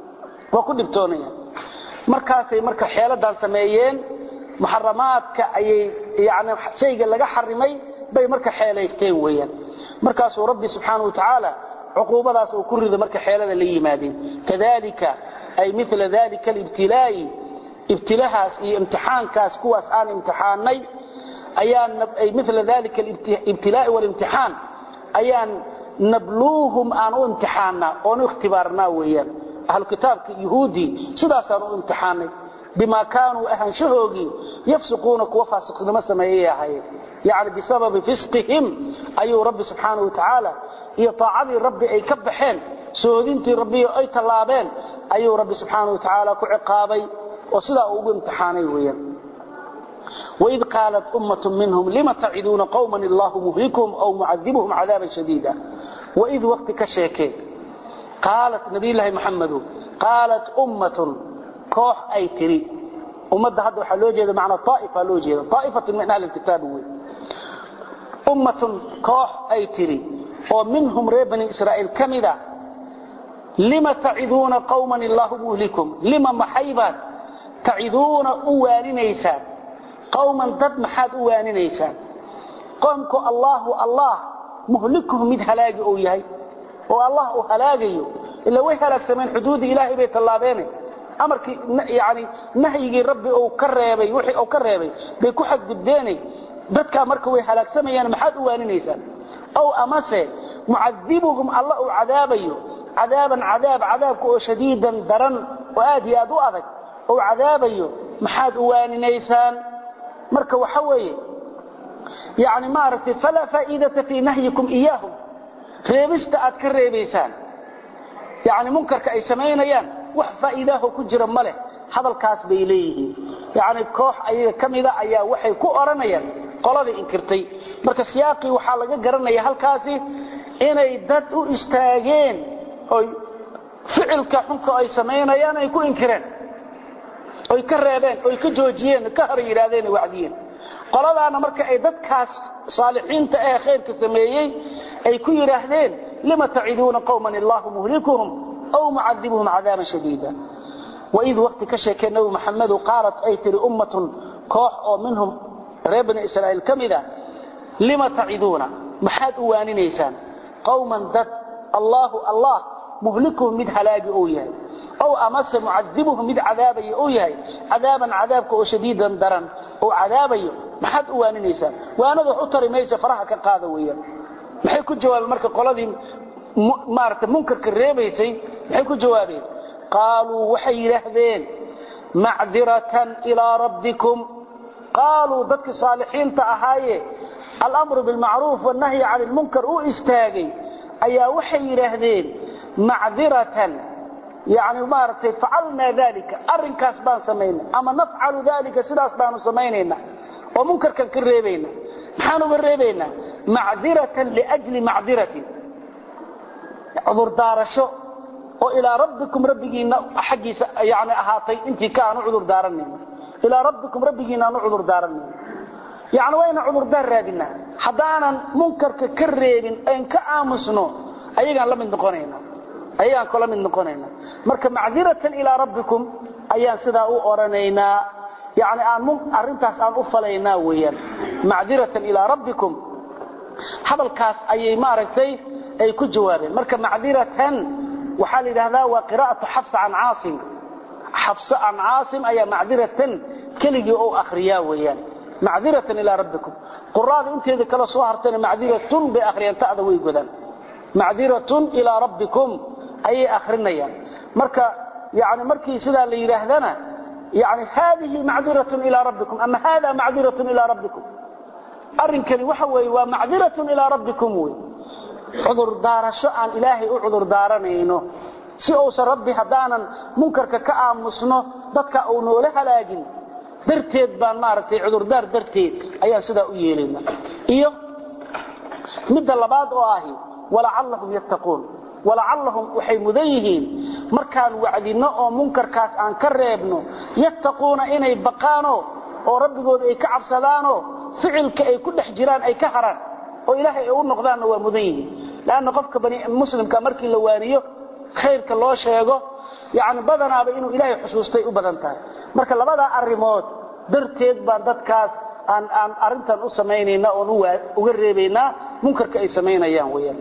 waa ku dhibtoonayaan markaasay marka xeeladan sameeyeen muharramaadka ay yaani shayga laga xarimay bay marka xeelaysteen weeyaan markaas uu rabbi subhanahu wa ta'ala uquubadaas uu ku rido marka xeelada la yimaadeen kadalika ay mithla dalika al-ibtilaa'i ibtilahaas iyo imtixaankaas kuwaas aan imtixaanay ayaan ay mithla dalika al-ibtilaa'i wal imtixaan ayaan nabluuhum aan u imtixaana oo ikhtibaarna weeyaan ahl kitaabka yahuudi sidaas aan u imtixaanay bima kaanu ahan shahoogi yafsuquna kuwa faasiqnimo sameeyay يعني بسبب فسقهم أي رب سبحانه وتعالى إطاعة ربي أي كبحين سودينتي ربي أي طلابين أي رب سبحانه وتعالى كعقابي وصلاء امتحاني ويا وإذ قالت أمة منهم لما تعدون قوما الله مهلكهم أو معذبهم عذابا شديدا وإذ وقت كشيكي قالت نبي الله محمد قالت أمة كوح أي تري أمة هذا حلوجه معنى طائفة لوجه طائفة من أهل الكتاب وي أمة كوح أي تري ومنهم ريبني إسرائيل كمدا لما تعذون قوما الله مهلكم لما محيبا تعذون أواني نيسان قوما ضد محاد أواني نيسان قومك الله الله مهلكهم مد هلاقي أويهي والله هلاقي إلا ويه هلاك سمين حدود إلهي بيت الله بيني أمرك يعني نهي ربي أو كريبي وحي أو كريبي بيكو حد قديني dadka marka way halaagsamayaan maxad u waaninaysan aw amase mu'adhibuhum Allah u cadaabayo cadaaban cadaab cadaabku oo shadiidan daran oo aad iyo aad u adag oo cadaabayo maxad u waaninaysan marka waxa weeye yaani ma aragtay fala faa'iidata fi nahyikum iyahum reebista aad ka reebaysan yaani munkarka ay sameeyaan wax faa'iidaha ku jira male hadalkaas bay leeyihiin yaani koox ayaga kamida ayaa waxay ku oranayaan qolada inkirtay marka siyaaqi waxa laga garanaya halkaasi inay dad u istaageen oo ficilka xunka ay sameeyaan ay ku inkireen oo ka reebeen oo ka joojiyeen ka har yiraahdeen wacdiyeen qoladaana marka ay dadkaas saalixiinta ee khayrka sameeyay ay ku yiraahdeen lima ta'iduna qauman illahu muhlikuhum aw mu'adhibuhum 'adaban shadida وإذ وقت كشك نبي محمد قالت أيتر أمة كوح أو منهم ربنا إسرائيل كمذا لما تعدون محاد أواني نيسان قوما ذات الله الله مهلكهم مد هلاقي أوياي أو أمس معذبهم مد عذابي أوياي عذابا عذابك شديدا درا أو عذابي محاد أواني نيسان وأنا ذو حطر ميسا فرحة كقاذا وياي محيكو جواب المركة قولادي مارت منكر كالريبيسي محيكو جوابين قالوا وحي لهذين معذرة إلى ربكم قالوا ذاتك صالحين تأهاي الأمر بالمعروف والنهي عن المنكر أو استاغي أي وحي لهذين معذرة يعني مارتي فعلنا ذلك أرنكاس بان سمينا أما نفعل ذلك سلاس بان سمينينا ومنكر كان كريبينا نحن كريبينا معذرة لأجل معذرة عذر دار شو وإلى ربكم ربكينا حقي يعني أهاتي انت كانوا عذر دارني إلى ربكم ربكينا عذر دارني يعني وين عذر دار رادنا حدانا منكر كريبين أين كآمسنو أيها لم نقونينا أيها كل من نقونينا مركب معذرة إلى ربكم أيها سدا أورانينا يعني أن أرنتاس أن أفلينا ويا معذرة إلى ربكم هذا الكاس أي ماركتي أي كجوابين مركب معذرة وحال هذا وقراءة حفص عن عاصم حفص عن عاصم أي معذرة كلي أو أخريا ويا معذرة إلى ربكم قرآن أنت إذا كلا صهرتنا معذرة بأخريا تأذوي جدا معذرة إلى ربكم أي أخرنا يعني مركب يعني مركي سدا اللي يرهدنا يعني هذه معذرة إلى ربكم أما هذا معذرة إلى ربكم أرنكني وحوي ومعذرة إلى ربكم وي عذر دار شأن إلهي أعذر دارنينه سيئوس ربي هدانا منكرك كأمسنه ضدك أونو لها لاجن درتيد بان مارتي عذر دار درتيد أيها سيدا أيالينا إيه مد اللباد وآهي ولعلهم يتقون ولعلهم وحي مذيهين مركان وعدنا او منكر كاس ان كريبنو يتقون اني بقانو او ربيغود اي كعبسدانو فعلك اي كدخ جيران اي كهران او الهي او نقدان waa mudayn laana qofka bani muslimka markii la waaniyo khayrka loo sheego yaani badanaaba inuu ilaahay xusuustay u badan tahay marka labada arimood darteed baan dadkaas aan aan arintan u sameeynayna oo uga reebayna munkarka ay sameynayaan weeyaan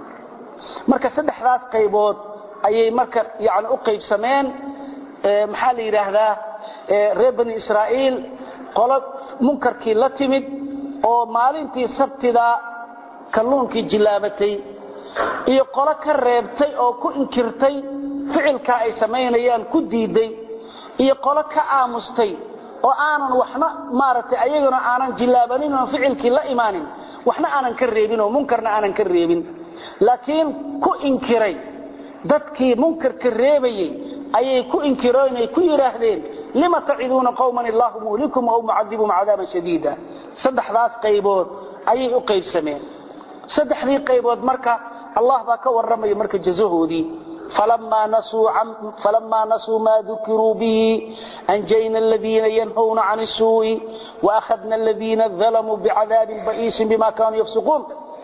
marka saddexdaas qaybood ayay marka yaani u qaybsameen ee maxaa la yiraahdaa ee reer bani Israa'iil qolad munkarkii la timid oo maalintii sabtida kalluunkii jilaabatay iyo qolo ka reebtay oo ku inkirtay ficilka ay sameynayaan ku diiday iyo qolo ka aamustay oo aanan waxna maartay ayaguna aanan jilaabanin oo ficilkii la imaanin waxna aanan ka reebin oo munkarna aanan ka reebin laakiin ku inkiray dadkii munkarka reebayay ayay ku inkireen ay ku yiraahdeen lima taciduna qawman illahu muhlikum aw mu'adhibuhum 'adaban shadida saddexdaas qaybood ayay u qaybsameen saddexdii qaybood marka Allah baa ka waramay marka jazahoodii falamma nasu falamma nasu ma dhukiru bihi anjayna alladhina yanhawna 'ani as-su'i wa akhadna alladhina dhalamu bi'adabin ba'is bima kanu yafsuqun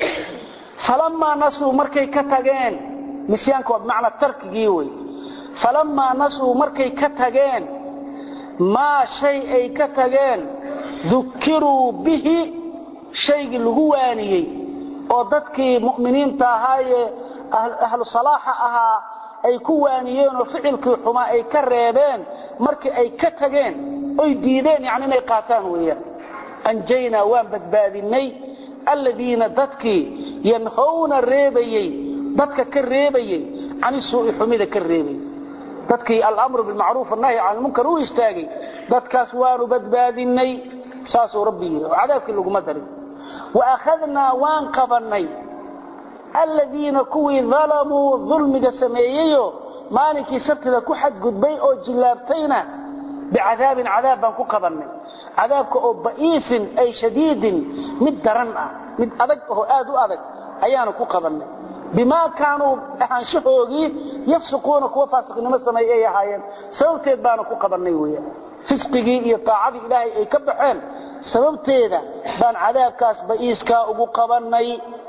falamma nasu markay ka tageen misyaankood macna tarkigii way falamma nasu markay ka tageen ma shay ay ka tageen dhukiru bihi shaygi lagu waaniyay oo dadkii mu'miniinta ahaaye ahlu salaaha ahaa ay ku waaniyeen oo ficilkii xuma ay ka reebeen markii ay ka tageen oo diideen yaani inay qaataan weeyaan anjayna waan badbaadinay alladina dadkii yanhawna reebayay dadka ka reebayay ani soo xumida ka reebay dadkii al-amru bil ma'ruf an-nahy 'anil munkar oo istaagay dadkaas waanu badbaadinay saasoo rabbi yiri cadaabkii lagu madaray wa akhadna waan qabanay alladina kuwi zalamu dhulmiga sameeyayo maalinki sabtida ku xad gudbay oo jilaabtayna bi'adaabin 'adaaban ku qabanay cadaabka oo ba'iisin ay shadiidin mid daran ah mid adag oo aad u adag ayaana ku qabanay bima kaanu ahaanshoodi yafsuquna kuwa faasiqnimo sameeyay ahaayeen sababteed baana ku qabanay weeyaan fisqigi iyo taacadi ilaahay ay ka baxeen sababteeda baan cadaabkaas ba'iiska ugu qabanay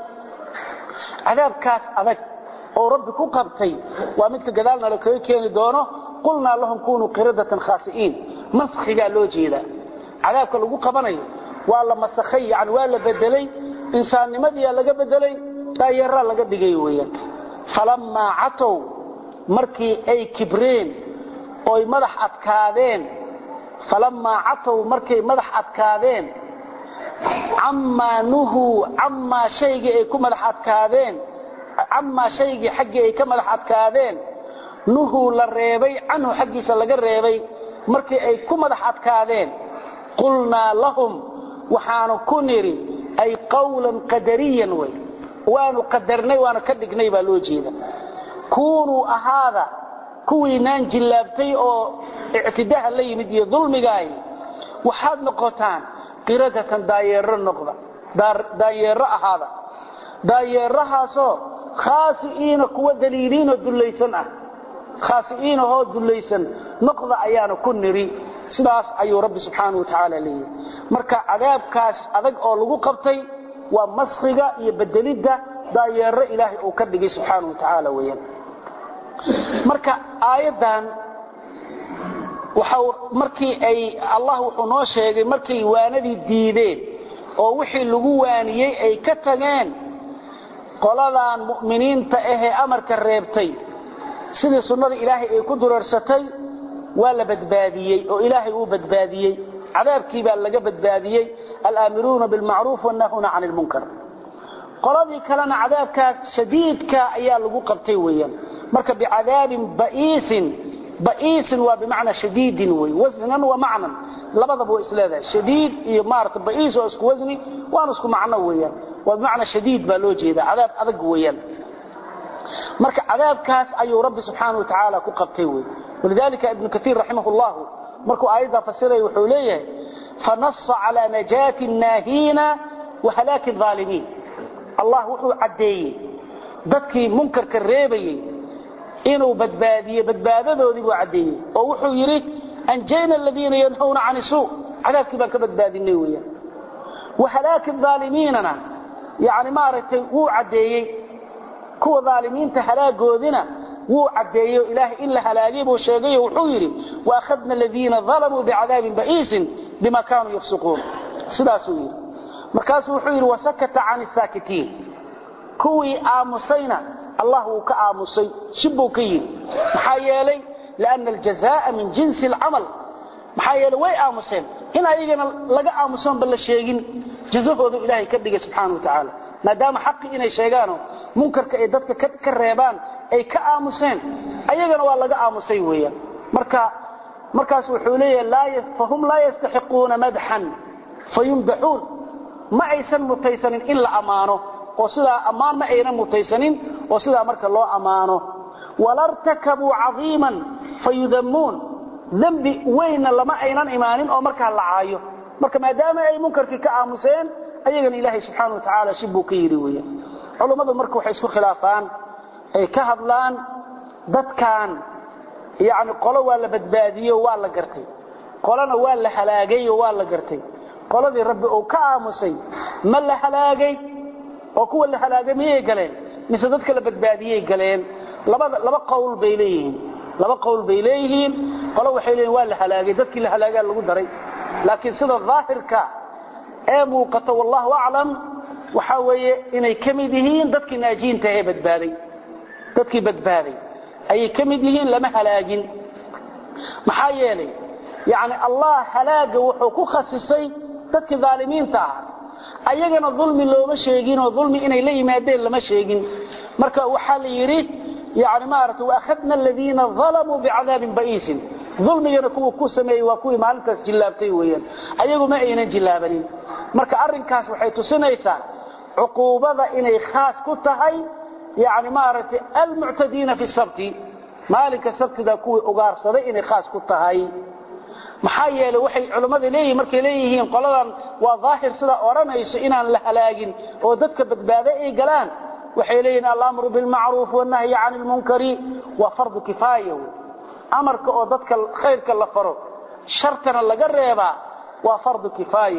cadaabkaas adag oo rabbi ku qabtay waa mid ka gadaalna la keeni doono qulna lahum kunu qiradatan khasiin masxiga loo jeeda cadaabka lagu qabanayo waa la masakhay yani waa la bedelay insaanimadii laga bedelay taayira laga dhigay weeyaan falamma ataw markii ay kibreen oo madax adkaadeen falamma ataw markii madax adkaadeen amma nuhu amma shaygi ay ku madax adkaadeen amma shaygi xaqi ay ka madax adkaadeen nuhu la reebay anhu xaqiisa laga reebay markii ay ku madax adkaadeen qulna lahum waxaanu ku niri ay qawlan qadariyan way waanu qadarnay waanu ka dhignay baa loo jeeda kuunu ahaada kuwiinaan jilaabtay oo ictidaha la yimid iyo dulmigaay waxaad noqotaan qiradatan daayeero noqda daayeero ahaada daayeerahaasoo khaasiina kuwa daliiliin oo dulaysan ah khaasiina oo dulaysan noqda ayaana ku niri sidaas ayuu rabbi subxaanahu wa ta'ala leeyahay marka cadaabkaas adag oo lagu qabtay waa masxiga iyo bedelida daayeero ilaahay uu ka dhigay subxaanahu wa ta'ala weeyaan marka aayadan waxa markii ay Allah wuxuu noo sheegay markii waanadii diideen oo wixii lagu waaniyay ay ka tageen qoladan mu'miniinta ah ee amarka reebtay sidii sunnada ilaahay ay ku dureersatay waa la badbaadiyay oo ilaahay uu badbaadiyay cadaabkii baa laga badbaadiyay al-aamiruuna bil ma'ruuf wa nahuna 'anil munkar qoladii kalena cadaabkaas shadiidka ayaa lagu qabtay weeyaan marka bi'adaabin ba'iisin ba'iisin waa bimaana shadiidin way wasnan wa ma'nan labadaba waa isleedahay shadiid iyo maarta ba'iis oo isku wasni waa isku macno weeyaan waa bimaana shadiid baa loo jeedaa cadaab adag weeyaan marka cadaabkaas ayuu rabbi subxaanahu wa ta'ala ku qabtay way ولذلك ابن كثير رحمه الله مركو آيضا فسره وحوليه فنص على نجاة الناهين وهلاك الظالمين الله وحو عدي ذاتكي منكر كالريبي إنه بدبادية بدبادة ذو ذي وعدي ووحو يريد أنجينا الذين ينهون عن السوء على كبا كبدبادي النوية وهلاك الظالمين يعني ما رأيته هو عدي كو ظالمين تهلاك ذنا wuu cadeeyo ilaahay in la halaagiyo sheegayo wuxuu yiri wa akhadna alladheena zalamu bi'adabin ba'isin bima kanu yafsuqun sidaas uu yiri markaas wuxuu yiri wasakata 'ani sakitin kuwi aamusayna allah uu ka aamusay shibu ka yiri maxaa yeelay laana aljazaa min jinsi al'amal maxaa yeelay way aamuseen in ayagana laga aamusan bal la sheegin jazahoodu ilaahay ka dhigay subhanahu wa ta'ala maadaama xaqi inay sheegaano munkarka ay dadka ka reebaan ay ka aamuseen ayagana waa laga aamusay weeyaan marka markaas wuxuu leeyahay la yafahum la yastahiquna madhan fayumdahun ma aysan mutaysanin illa amaano oo sida amaan ma ayna mutaysanin oo sida marka loo amaano walartakabu 'aziman fayudammun dambi wayna lama aynan imaanin oo marka la caayo marka maadaama ay munkarkii ka aamuseen ayagana ilaahay subhanahu wa ta'ala shibu ka yiri weeyaan culimadu marka waxay isku khilaafaan ay ka hadlaan dadkan yaani qolo waa la badbaadiyo waa la gartay qolana waa la halaagay waa la gartay qoladii rabbi oo ka aamusay ma la halaagay oo kuwa la halaagay miyay galeen mise dadka la badbaadiyay galeen laba laba qowl bay leeyihiin laba qowl bay leeyihiin qolo waxay leeyihiin waa la halaagay dadkii la halaagay lagu daray laakiin sida zaahirka ee muuqato wallahu a'lam waxa weeye inay kamid yihiin dadkii naajiinta ee badbaaday dadkii badbaaday ay kamid yihiin lama halaagin maxaa yeelay yaani allah halaaga wuxuu ku khasisay dadkii zaalimiinta ayagana dhulmi looma sheegin oo dhulmi inay la yimaadeen lama sheegin marka waxa la yiri yaani ma aragto akhadna alladheena zalamu bi'adabin ba'isin dhulmigana kuwa ku sameeyay waa kuwii maalintaas jilaabtay weeyaan ayagu ma aynan jilaabanin marka arrinkaas waxay tusinaysaa uquubada inay khaas ku tahay يعني ما رأيت المعتدين في السبت مالك السبت ذا كوي أغار صدئين خاص كتهاي محايا لوحي علماء ليه مركي ليهين قلقا وظاهر صدا أورانا يسئنا لحلاقين وددك بدبادئي قلان وحي ليهن الأمر بالمعروف والنهي عن المنكر وفرض كفاية أمرك وددك الخير كاللفرق شرطنا لقريبا وفرض كفاية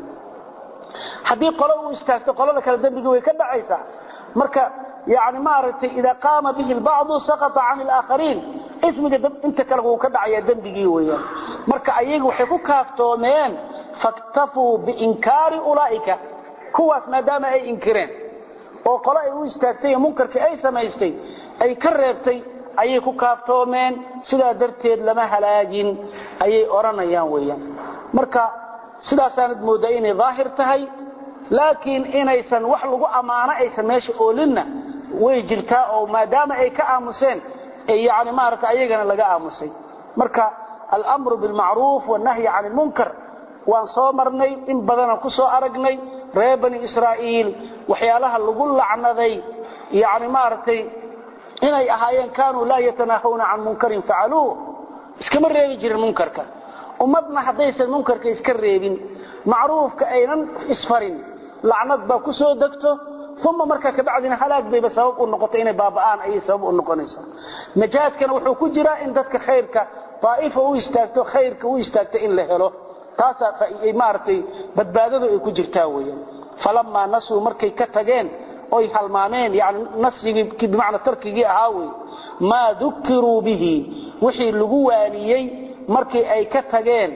حديق قلقوا استاكت قلقا كالدنبي ويكدع عيسى مركا يعني ما رأيت إذا قام به البعض سقط عن الآخرين اسمك انت كلغو كدعيا دنبغي ويا marka ayagu waxay ku kaaftoomeen faktafu bi inkari ulaika kuwaas maadaama ay inkireen oo qolo ay u istaagtay munkarka ay samaystay ay ka reebtay ayay ku kaaftoomeen sida darteed lama halaagin ayay oranayaan weeyaan marka sidaas aanad moodaa inay daahir tahay laakiin inaysan wax lagu amaano aysan meesha oolinna way jirtaa oo maadaama ay ka aamuseen ay yaani ma arka ayagana laga aamusay marka al-amru bil ma'ruf wa nahyi 'anil munkar waan soo marnay in badan ku soo aragnay reer bani israa'iil waxyaalaha lagu lacnaday yaani ma artay inay ahaayeen kaanuu laa yatanahawna can munkarin facaluu iskama reebi jirin munkarka ummadna haddaysan munkarka iska reebin macruufka aynan isfarin lacnad baa ku soo degto uma markaa kabacdina halaag bayba sabab u noqotay inay baaba'aan ayay sabab u noqonaysaa najaadkana wuxuu ku jiraa in dadka khayrka طائفة ويستاكتو خيرك ويستاكتو إن لهلو تاسا فإمارتي بدباددو يكو جرتاويا فلما نسوا مركي كتغين أي حلمامين يعني نسي بمعنى تركي أهاوي ما ذكروا به وحي اللقوانيي مركي أي كتغين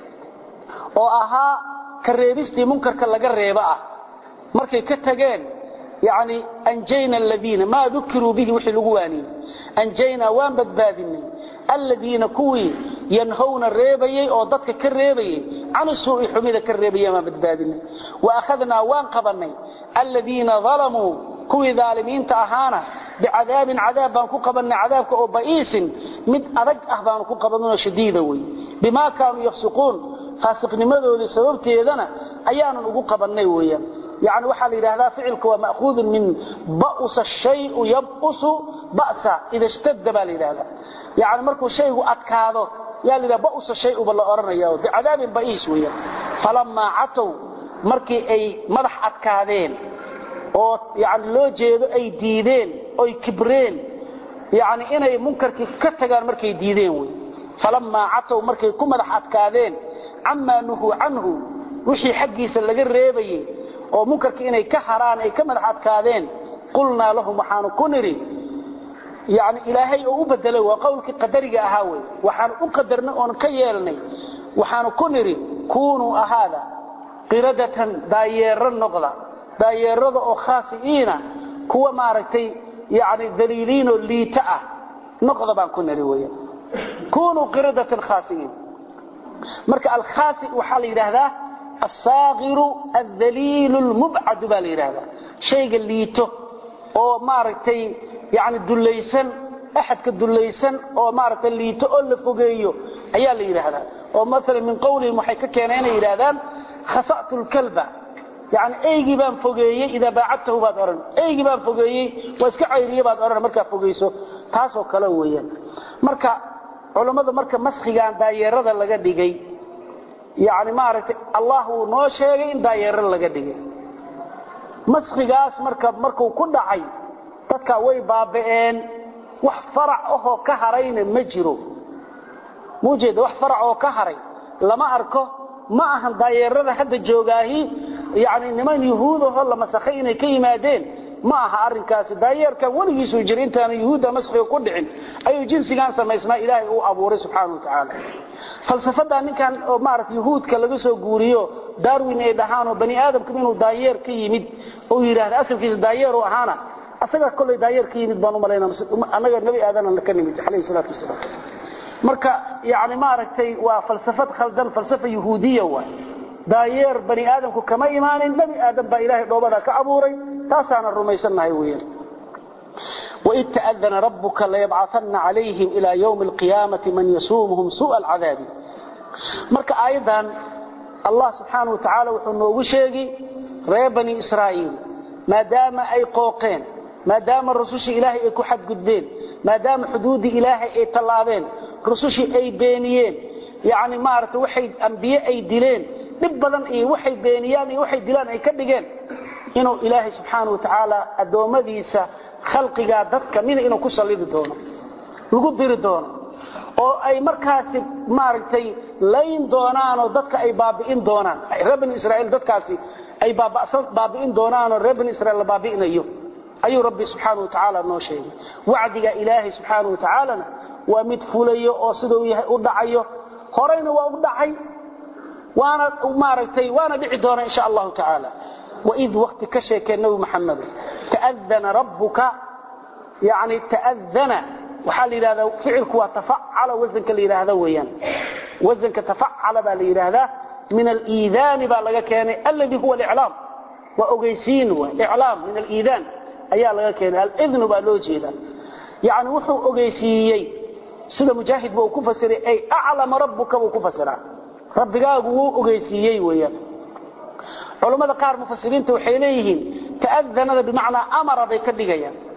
وأها كالريبستي منكر كاللقريبا مركي كتغين يعني أنجينا الذين ما ذكروا به وحي اللقواني أنجينا وان بدبادني الذين كوي ينهون الريبيي او ددك كريبيي عن السوء حميده كريبيي ما بدبادنا واخذنا وان قبني الذين ظلموا كوي ظالمين تاهانا بعذاب عذاب بان كو قبنا عذابك او بئيس مد ادق اه بان كو قبنا شديده وي بما كانوا يفسقون فاسقنمدودي سببتيدنا ayaanu ugu qabanay weeyaan يعني waxa la yiraahdaa ficilku waa ma'khud min ba'us ash-shay' yab'usu ba'sa idha ishtadda bal yiraahdaa يعني markuu shaygu adkaado yaa la ba'us ash-shay' bal oranayaa bi'adaab ba'is weeyaan falamma ataw markii ay madax adkaadeen oo yani loo jeedo ay diideen oo kibreen yani inay munkarkii ka tagaan markay diideen weey falamma ataw markay ku madax adkaadeen amma nuhu anhu wixii xaqiisa laga reebayay oo munkarkii inay ka haraan ay ka madax adkaadeen qulna lahum waxaanu ku niri يعني إلهي أو بدله وقولك قدرك أهاوي وحان أقدرنا أن كيالني وحان كنري كونوا أهذا قردة داير النقضة داير أو خاسئين كوا ماركتي يعني دليلين اللي تأه نقضة بان كنري ويا كونوا قردة خاسئين مركا الخاسئ وحالي هذا الصاغر الذليل المبعد بالي هذا شيء الليته أو ماركتي يعني دليسن احد كدليسن او مارت اللي تقول فوقيو ايا لا يراهدا او مثلا من قولي waxay ka keeneen yiraahdaan khasa'tu al-kalba yani eeygi baan fogeeyay ida baacadtahu baad oran eeygi baan fogeeyay waa iska cayriye baad oran marka fogeyso taas oo kala weeyaan marka culimada marka masxigaan daayeerada laga dhigay yani maartay Allah uu noo sheegay in daayeerada laga dhigay masxigaas marka markuu ku dhacay dadka way baabeen wax farac oo ka harayna ma jiro muujeed wax farac oo ka haray lama arko ma ahan daayeerada hadda joogaahi yaani niman yahuudaha la masakhay inay ka yimaadeen ma aha arinkaas daayeerka waligiisu jirintaan yahuuda masakhay ku dhicin ayu jinsigan samaysnaa ilaahay uu abuuray subhanahu wa ta'ala falsafada ninkan oo maartay yahuudka laga soo guuriyo darwin ay dhahaan oo bani aadamku inuu daayeer ka yimid oo yiraahdo asalkiisa daayeer oo ahaana asaga kulay daayeer ka yimid baan u maleynaa anaga nabi aadan la ka nimid alayhi salatu wasalaam marka yaani ma aragtay waa falsafad khaldan falsafa yahuudiya waa daayeer bani aadamku kama imaanin nabi aadan ba ilaahay dhoobada ka abuuray taasana rumaysanahay weeyaan وإذ تأذن ربك ليبعثن عليهم إلى يوم القيامة من يسومهم سوء العذاب marka aydan Allah subhanahu wa ta'ala wuxuu noogu sheegay reer bani Israa'iil maadaama ay qooqeen maadaama rasuushii ilaahay ay ku xad gudbeen maadaama xuduudi ilaahay ay talaabeen rasuushii ay beeniyeen yaani maarta waxay anbiye ay dileen dib badan ay waxay beeniyaan iyo waxay dilaan ay ka dhigeen inuu ilaahay subhanahu wa ta'ala adoomadiisa khalqiga dadka min inuu ku saliidi doono lagu diri doono oo ay markaas maartay layn doonaan oo dadka ay baabi'in doonaan reer bani Israa'iil dadkaasi ay baaba'san baabi'in doonaan oo reer bani Israa'iil baabi'inayo ayu rabbi subhanahu wa ta'ala noo sheegay wacdiga ilaahi subhanahu wa ta'ala waa mid fulayo oo sidoo yahay u dhacayo horeyna waa u dhacay waana maartay waana dhici doona insha Allah ta'ala وإذ وقت كشك النبي محمد تأذن ربك يعني تأذن وحال إلى هذا فعلك وتفعل وزنك إلى هذا ويان وزنك تفعل بالإلى هذا من الإيذان بالغكان الذي هو الإعلام وأغيسين وإعلام من الإيذان أيها لغكان الإذن بالوجه يعني وحو أغيسيي سيدة مجاهد وكفسر أي أعلم ربك وكفسر ربك أغيسيي ويان علماء قار مفسرين waxay leeyihiin ta'adana bimaana amara bay ka dhigayaan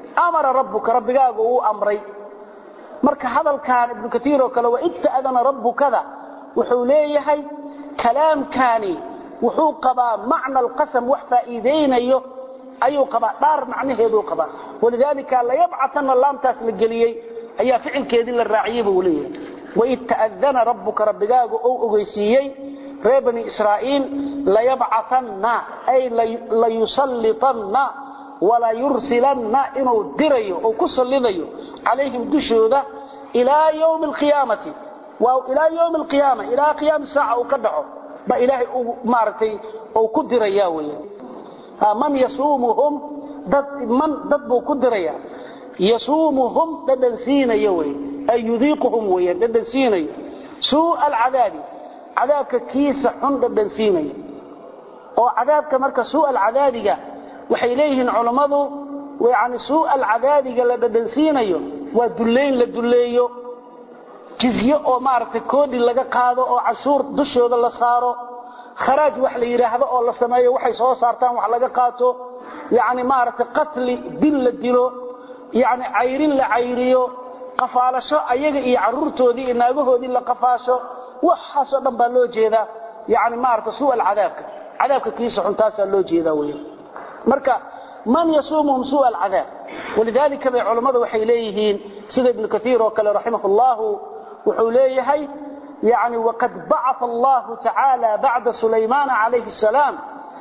amara rabbuka rabbigaagu uu amray marka hadalkan ibn kathiir oo kale waa inta adana rabbukada wuxuu leeyahay kalaamkani wuxuu qabaa macna alqasam wax faa'iideynayo ayuu qabaa dhaar macnaheedu qabaa walidaalika la yab'athana laamtaas la geliyay ayaa ficilkeedii la raaciyay buu leeyahay wa itta'adana rabbuka rabbigaagu oo ogeysiiyay reer bani israa'iil la yab'athana ay la yusallitanna wala yursilanna inuu dirayo oo ku salidayo عليهم دشوده الى يوم القيامه والى يوم القيامه الى قيام الساعه وكدعو با الهي مارتي او كدريا ويه من يصومهم ضد من ضد كدريا يصومهم ددنسين يوي اي يذيقهم ويه ددنسين سوء العذاب عذابك كيس حن ددنسين او عذابك marka سوء العذابiga waxay leeyihiin culimadu ويعني سوء العذاب قال بدنسينيو ودلين لدليو جزيه او مارتي كودي laga qaado oo cashuur dushooda la saaro kharaaj wax la yiraahdo oo la sameeyo waxay soo saartaan wax laga qaato yaani maartay qatli bil la dilo yaani cayrin la cayriyo qafaalasho ayaga iyo caruurtoodii inaagahoodii la qafaasho waxaas oo dhan baa loo jeeda yaani maartay suu alcadaabka cadaabka kiisa xuntaas loo jeeda weey marka من يصومهم سوء العذاب ولذلك العلماء waxay leeyihiin sida ibn kathir oo kale rahimahullahu wuxuu leeyahay يعني وقد بعث الله تعالى بعد سليمان عليه السلام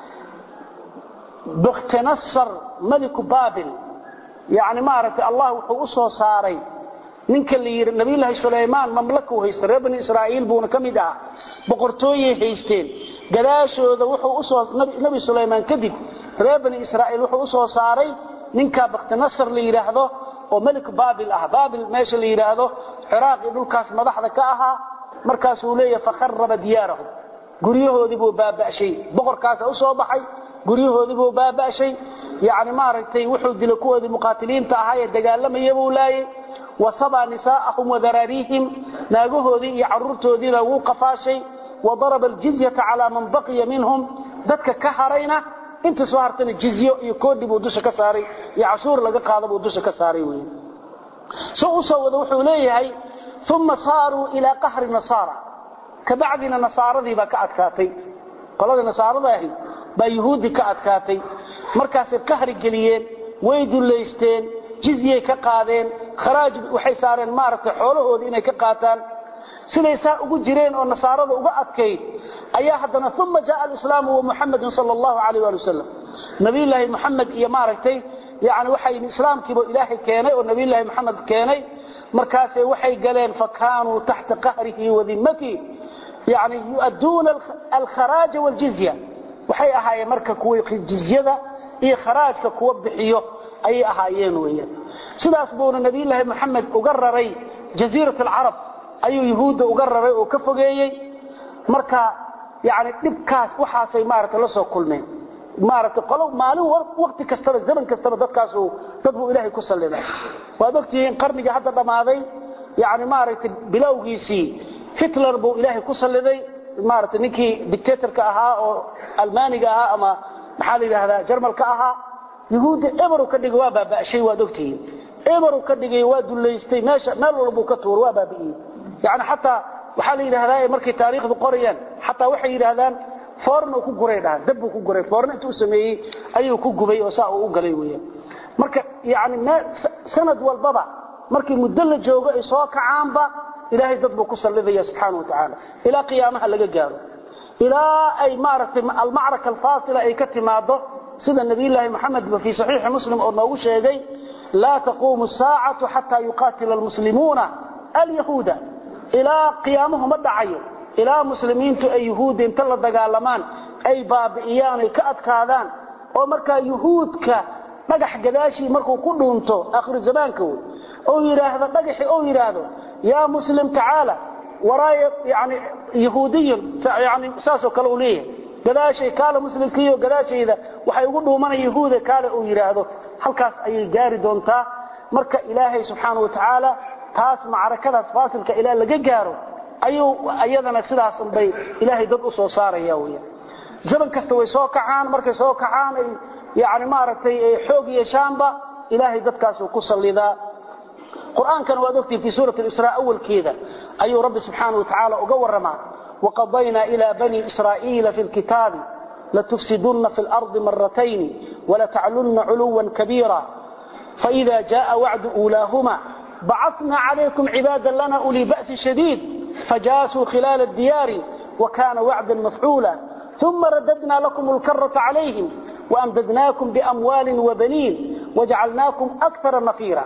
بختنصر ملك بابل يعني ما عرف الله وحو soo saaray ninka la yiri nabi ilaahay Suleymaan mamlaka uu haystay reer bani Israa'iil buuna kamid ah boqortooyay haysteen gadaashooda wuxuu u soo nabi Suleymaan kadib reer bani Israa'iil wuxuu soo saaray ninka Bakhtanasar la yiraahdo oo malik Baabil ah Baabil meesha la yiraahdo Ciraaq dhulkaas madaxda ka ahaa markaas uu leeyahay fakharraba diyaarahum guriyahoodii buu baaba'shay boqorkaas u soo baxay guriyahoodii buu baaba'shay yaani ma aragtay wuxuu dilay kuwoodii muqaatiliinta ahaa ee dagaalamay buu laayay wasaba nisaa'ahum wa dararihim naagahoodii iyo caruurtoodii uu qafaashay وضرب الجزيه على من بقي منهم dadka ka harayna inta soo hartana jizyo iyo koodi buu dusha ka saaray iyo cashuur laga qaado buu dusha ka saaray weey soo soo wada wuxuu leeyahay thumma saaru ila qahr nasara kabacdina nasaaradii ba ka adkaatay qolada nasaarada ahi ba yahuudi ka adkaatay markaas ay qahri galiyeen way duleysteen jizye ka qaadeen kharaaj waxay saareen maartay xoolahoodii inay ka qaataan سليسا ugu jireen oo nasaarada uga adkay ayaa hadana thumma jaa al-islam wa muhammad sallallahu alayhi wa sallam nabi ilaahi muhammad iyo maaragtay yaani waxay islaamkiiba ilaahi keenay oo nabi ilaahi muhammad keenay markaas waxay galeen fakaanu tahta qahrihi wa dhimmati yaani yu'aduna al-kharaj wal jizya waxay ahaayeen marka kuwa jizyada iyo kharaajka kuwa bixiyo ay ahaayeen weeyaan sidaas buu nabi ilaahi muhammad uga raray jasiirat al-arab ayuu yahuuda uga raray oo ka fogeeyay marka yaani dibkaas waxaasay maaragtay la soo kulmeen maaragtay qolow maalin waqti kasta zaman kasta dadkaas oo dadbu ilaahay ku saliday waa waqtiga qarniga hadda dhamaaday yaani maaragtay bilowgiisii Hitler buu ilaahay ku saliday maaragtay ninkii dictatorka ahaa oo Almaaniga ahaa ama maxaa la yiraahdaa Jarmalka ahaa yahuuda eber ka dhigay waa baaba'shay waa waqtiga eber ka dhigay waa duleystay meesha meel walba ka tuur waa baabiyay يعني حتى وحال يراهداي markii taariikhdu qorayaan حتى waxay yiraahdaan foorno ku guray dhahan dab ku guray foorno intuu sameeyay ayuu ku gubay oo saa uu galay weeyaan marka yaani sanad walbaba markii muddo la joogo ay soo kacaanba ilaahay dad buu ku saliday subhanahu wa ta'ala ila qiyaamaha laga gaaro ila ay maartay al-ma'raka al-fasila ay ka timaado sida nabi ilaahi muhammad fi sahih muslim oo noogu sheegay la taqumu as-sa'atu hatta yuqatila al-muslimuna al-yahuda إلى قيامهم الدعيو إلى مسلمين تو أي يهود انتلا دقالمان أي بابئيان كأدكادان ومركا يهود كا نجح قداشي مركو كله انتو آخر الزمان كو أو يراهد نجح أو يراهد يا مسلم تعالى وراي يعني يهودي يعني ساسو كالوليه قداشي كالا مسلم كيو قداشي إذا وحيقولوا من يهود كالا أو يراهد halkaas ayay gaari doontaa marka ilaahay subhanahu wa ta'ala taas macrakadaas faasilka ilaa laga gaaro ayuu ayadana sidaas un bay ilaahay dad u soo saaraya weeyaa zaman kasta way soo kacaan markay soo kacaan ay yaani maaragtay xoog yeeshaanba إلهي ددكاس وكسلدا قرآن كان وادوكتي في سورة الإسراء أول كذا أي رب سبحانه وتعالى أقورما وقضينا إلى بني إسرائيل في الكتاب لتفسدن في الأرض مرتين ولتعلن علوا كبيرا فإذا جاء وعد أولاهما بعثنا عليكم عبادا لنا أولي بأس شديد فجاسوا خلال الديار وكان وعدا مفعولا ثم رددنا لكم الكرة عليهم وأمددناكم بأموال وبنين وجعلناكم أكثر نفيرا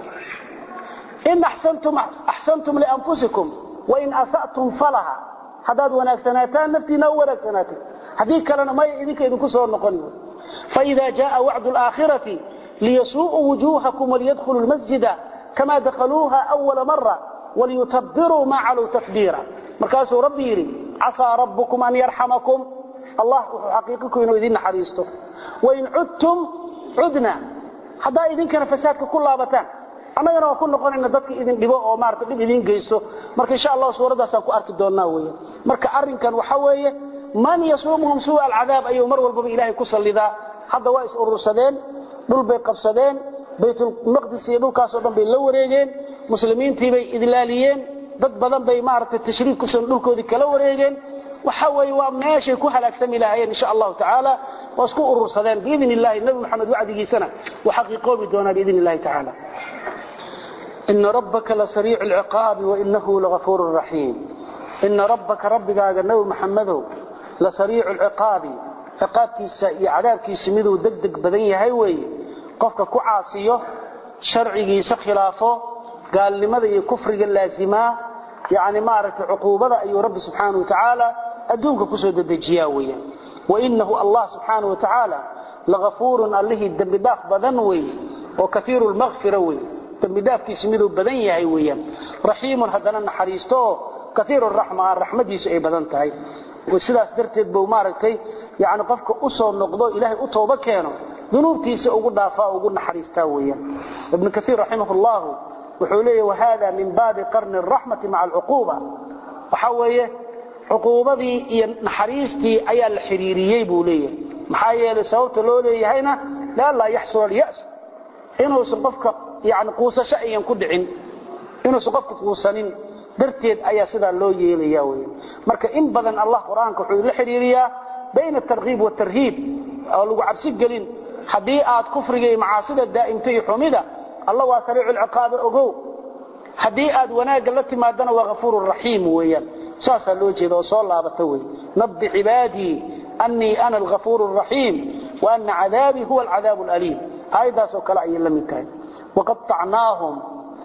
إن أحسنتم, أحسنتم لأنفسكم وإن أسأتم فلها حداد وناكسناتان نفتي نوركسناتي حديث لنا ما يئذيك إذن كسر نقنه فإذا جاء وعد الآخرة ليسوء وجوهكم وليدخلوا المسجد كما دخلوها أول مرة وليتبروا ما علوا تكبيرا مركاسوا ربي يري عسى ربكم أن يرحمكم الله حقيقكم إنه إذن حريسته وإن عدتم عدنا حدا إذن كان فسادك كل لابتان أنا أنا أقول نقول إن ضدك إذن دبوا أو مارت إذن جيسته مرك إن شاء الله سورة ده سأكون أرك دوننا ويا مرك أرين كان وحويه من يصومهم سوء العذاب أي مر والباب إلهي كسر لذا هذا وايس أرسدين دول بيقبسدين بيت المقدس يدول كاسودن بيلوريجين مسلمين تيبي إدلاليين ضد بدن بي مارت التشريف كسر دول كودي كلوريجين وحوي وماشي كو هلاكسم إلهي إن شاء الله تعالى واسكو أرسدين بإذن الله النبي محمد وعده سنة وحقيقه بدونا بإذن الله تعالى إن ربك لسريع العقاب وإنه لغفور رحيم إن ربك ربك النبي محمد لسريع العقاب عقابكيسا iyo cadaabkiisa miduu degdeg badan yahay way qofka ku caasiyo sharcigiisa khilaafo gaalnimada iyo kufriga laazima yaani maaragtay uquubada ayuu rabbi subhanahu wa ta'ala adduunka ku soo dedejiyaa weeyaan wa innahu allah subhanahu wa ta'ala laghafurun allihi dambi dhaaf badan way oo kathirul maghfira way dambi dhaafkiisa miduu badan yahay weeyaan rahiimun hadana naxariisto kathirur rahma rahmadiisa ay badan tahay وسلاس درتيد بو ماركتي يعني قفك اسو نقدو الهي او توبه كينو ذنوبتيسا اوغو دافا اوغو نخريستا ويا ابن كثير رحمه الله وحوليه وهذا من باب قرن الرحمه مع العقوبه وحويه عقوبتي iyo نخريستي ايا الحريريي بو ليه maxaa yeelay sababta loo leeyahayna la la yaxsul yas inuu qofka yani quusasho ayan ku dhicin inuu qofka quusanin darteed ayaa sida loo yeelayaa weey marka in badan Allah quraanka wuxuu la xiriiriyaa bayna targhib wa tarhib oo lagu cabsi galin hadii aad kufriga iyo macaasida daa'imtay xumida Allah waa sariicul ciqaab ogow hadii aad wanaag la timaadana waa ghafuurur rahiim weeyaan saasa loo jeedo soo laabata weey nabbi ibadi anni ana al-ghafuurur rahiim wa anna 'adaabi huwa al-'adaabul aliim aydaas oo kala ay la mid tahay waqatta'naahum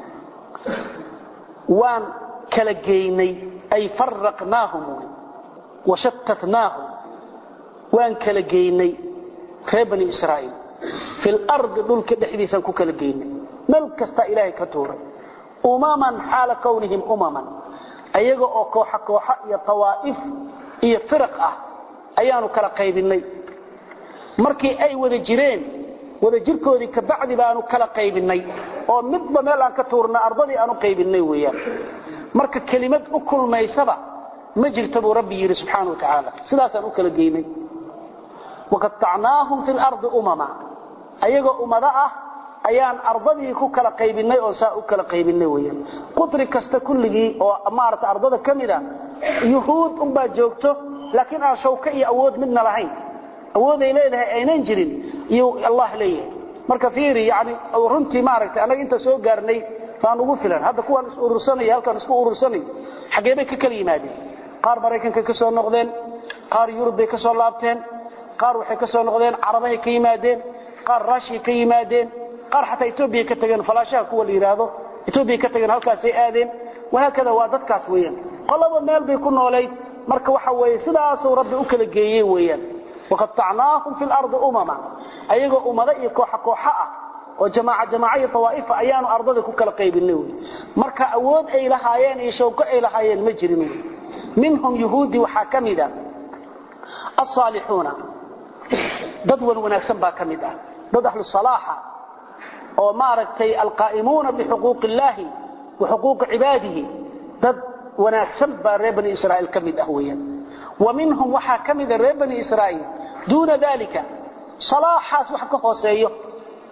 waan kala geynay ay farqnaahum wa shattatnaahum waan kala geynay reer bani israa'iil fil ard dulka dhixdiisan ku kala geynay meel kasta ilaahay ka tuuray umaman xaala kawnihim umaman ayaga oo kooxa kooxa iyo tawaa'if iyo firq ah ayaanu kala qaybinay markii ay wada jireen wada jirkoodii ka bacdi baanu kala qaybinay oo midba meel aan ka tuurna ardadii aanu qaybinay weeyaan marka kelimad u kulmaysaba ma jirto buu rabbi yiri subhanahu wa ta'ala sidaasaan u kala geynay waqatta'naahum fil ardi umama ayaga umada ah ayaan ardadii ku kala qaybinay oo saa u kala qaybinay weeyaan qudri kasta kulligii oo amaarta ardada kamida yuhuud um baa joogto laakiin aan shawka iyo awood midna lahayn awood ay leedahay aynan jirin iyo Allah leeyahay marka fiiri yaani runtii maaragtay anaga inta soo gaarnay faan ugu filan hadda kuwan is urursanay halkan isku urursanay xageebay ka kala yimaadeen qaar Mareykanka ka soo noqdeen qaar Yurub ka soo laabteen qaar waxay ka soo noqdeen Carabaha ka yimaadeen qaar Russia ka yimaadeen qaar xataa Ethiopia ka tageen falaashaha kuwa la yiraahdo Ethiopia ka tageen halkaas ay aadeen waxa kale waa dadkaas weeyaan qolaba meel bay ku nooleed marka waxa weeye sidaas oo rabbi u kala geeyay weeyaan waqatta'naahum fil ardi umama ayaga umada iyo kooxa kooxa ah oo jamaa jamaa iyo tawaa'if ayaanu ardada ku kala qaybinay marka awood ay lahaayeen iyo shawqo ay lahaayeen ma jirin minhum yuhudi waxa kamida as-salihuna dad wanaagsan baa kamida dad ahlu salaaha oo maaragtay alqaa'imuna bi huquuqillahi wa huquuq ibadihi dad wanaagsan baa reer bani israa'iil kamid ah weeyaan ومنهم waxa kamida reer bani israa'iil duuna dalika salaahaas wax ka hooseeyo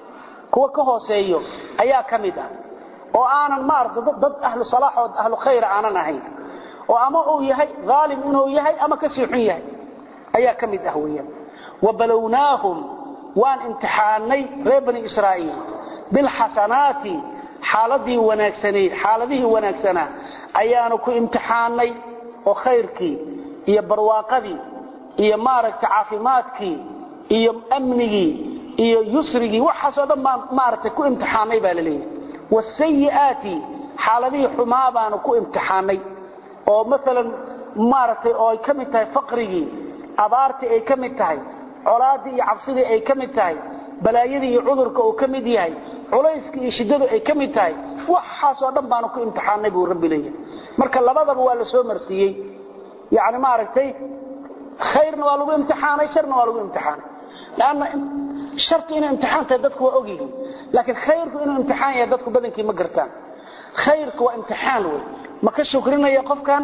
kuwa ka hooseeyo ayaa kamid ah oo aanan maardo dad ahlu salaax oo ahlu khayr aanan ahayn oo ama uu yahay zaalim inuu yahay ama ka sii xun yahay ayaa kamid ah weeyaan wabalawnahum waan imtixaanay reer bani israa'iil bil hasanati xaaladii wanaagsaneed xaaladii wanaagsana ayaanu ku imtixaanay oo khayrkii iyo barwaaqadii iyo maaragta caafimaadkii iyo amnigii iyo yusrigii waxa soo dhan maaragta ku imtixaanay baa leeyahay wasayi'ati xaaladii xumaa baanu ku imtixaanay oo midalan maaragtay oo ay kamid tahay faqrigii abaartii ay kamid tahay colaadii iyo cabsidii ay kamid tahay balaayadii iyo cudurka oo kamid yahay culayskii iyo shidadu ay kamid tahay waxa soo dhan baanu ku imtixaanay buu rabbi leeyahay marka labadaba waa la soo marsiiyay yaani maaragtay khayrna waa lagu imtixaanay sharna waa lagu imtixaanay laana shartu inuu imtixaanta dadku waa ogyihiin laakiin khayrku inuu imtixaan yahay dadku badankii ma gartaan khayrku waa imtixaan way ma ka shukrinaya qofkan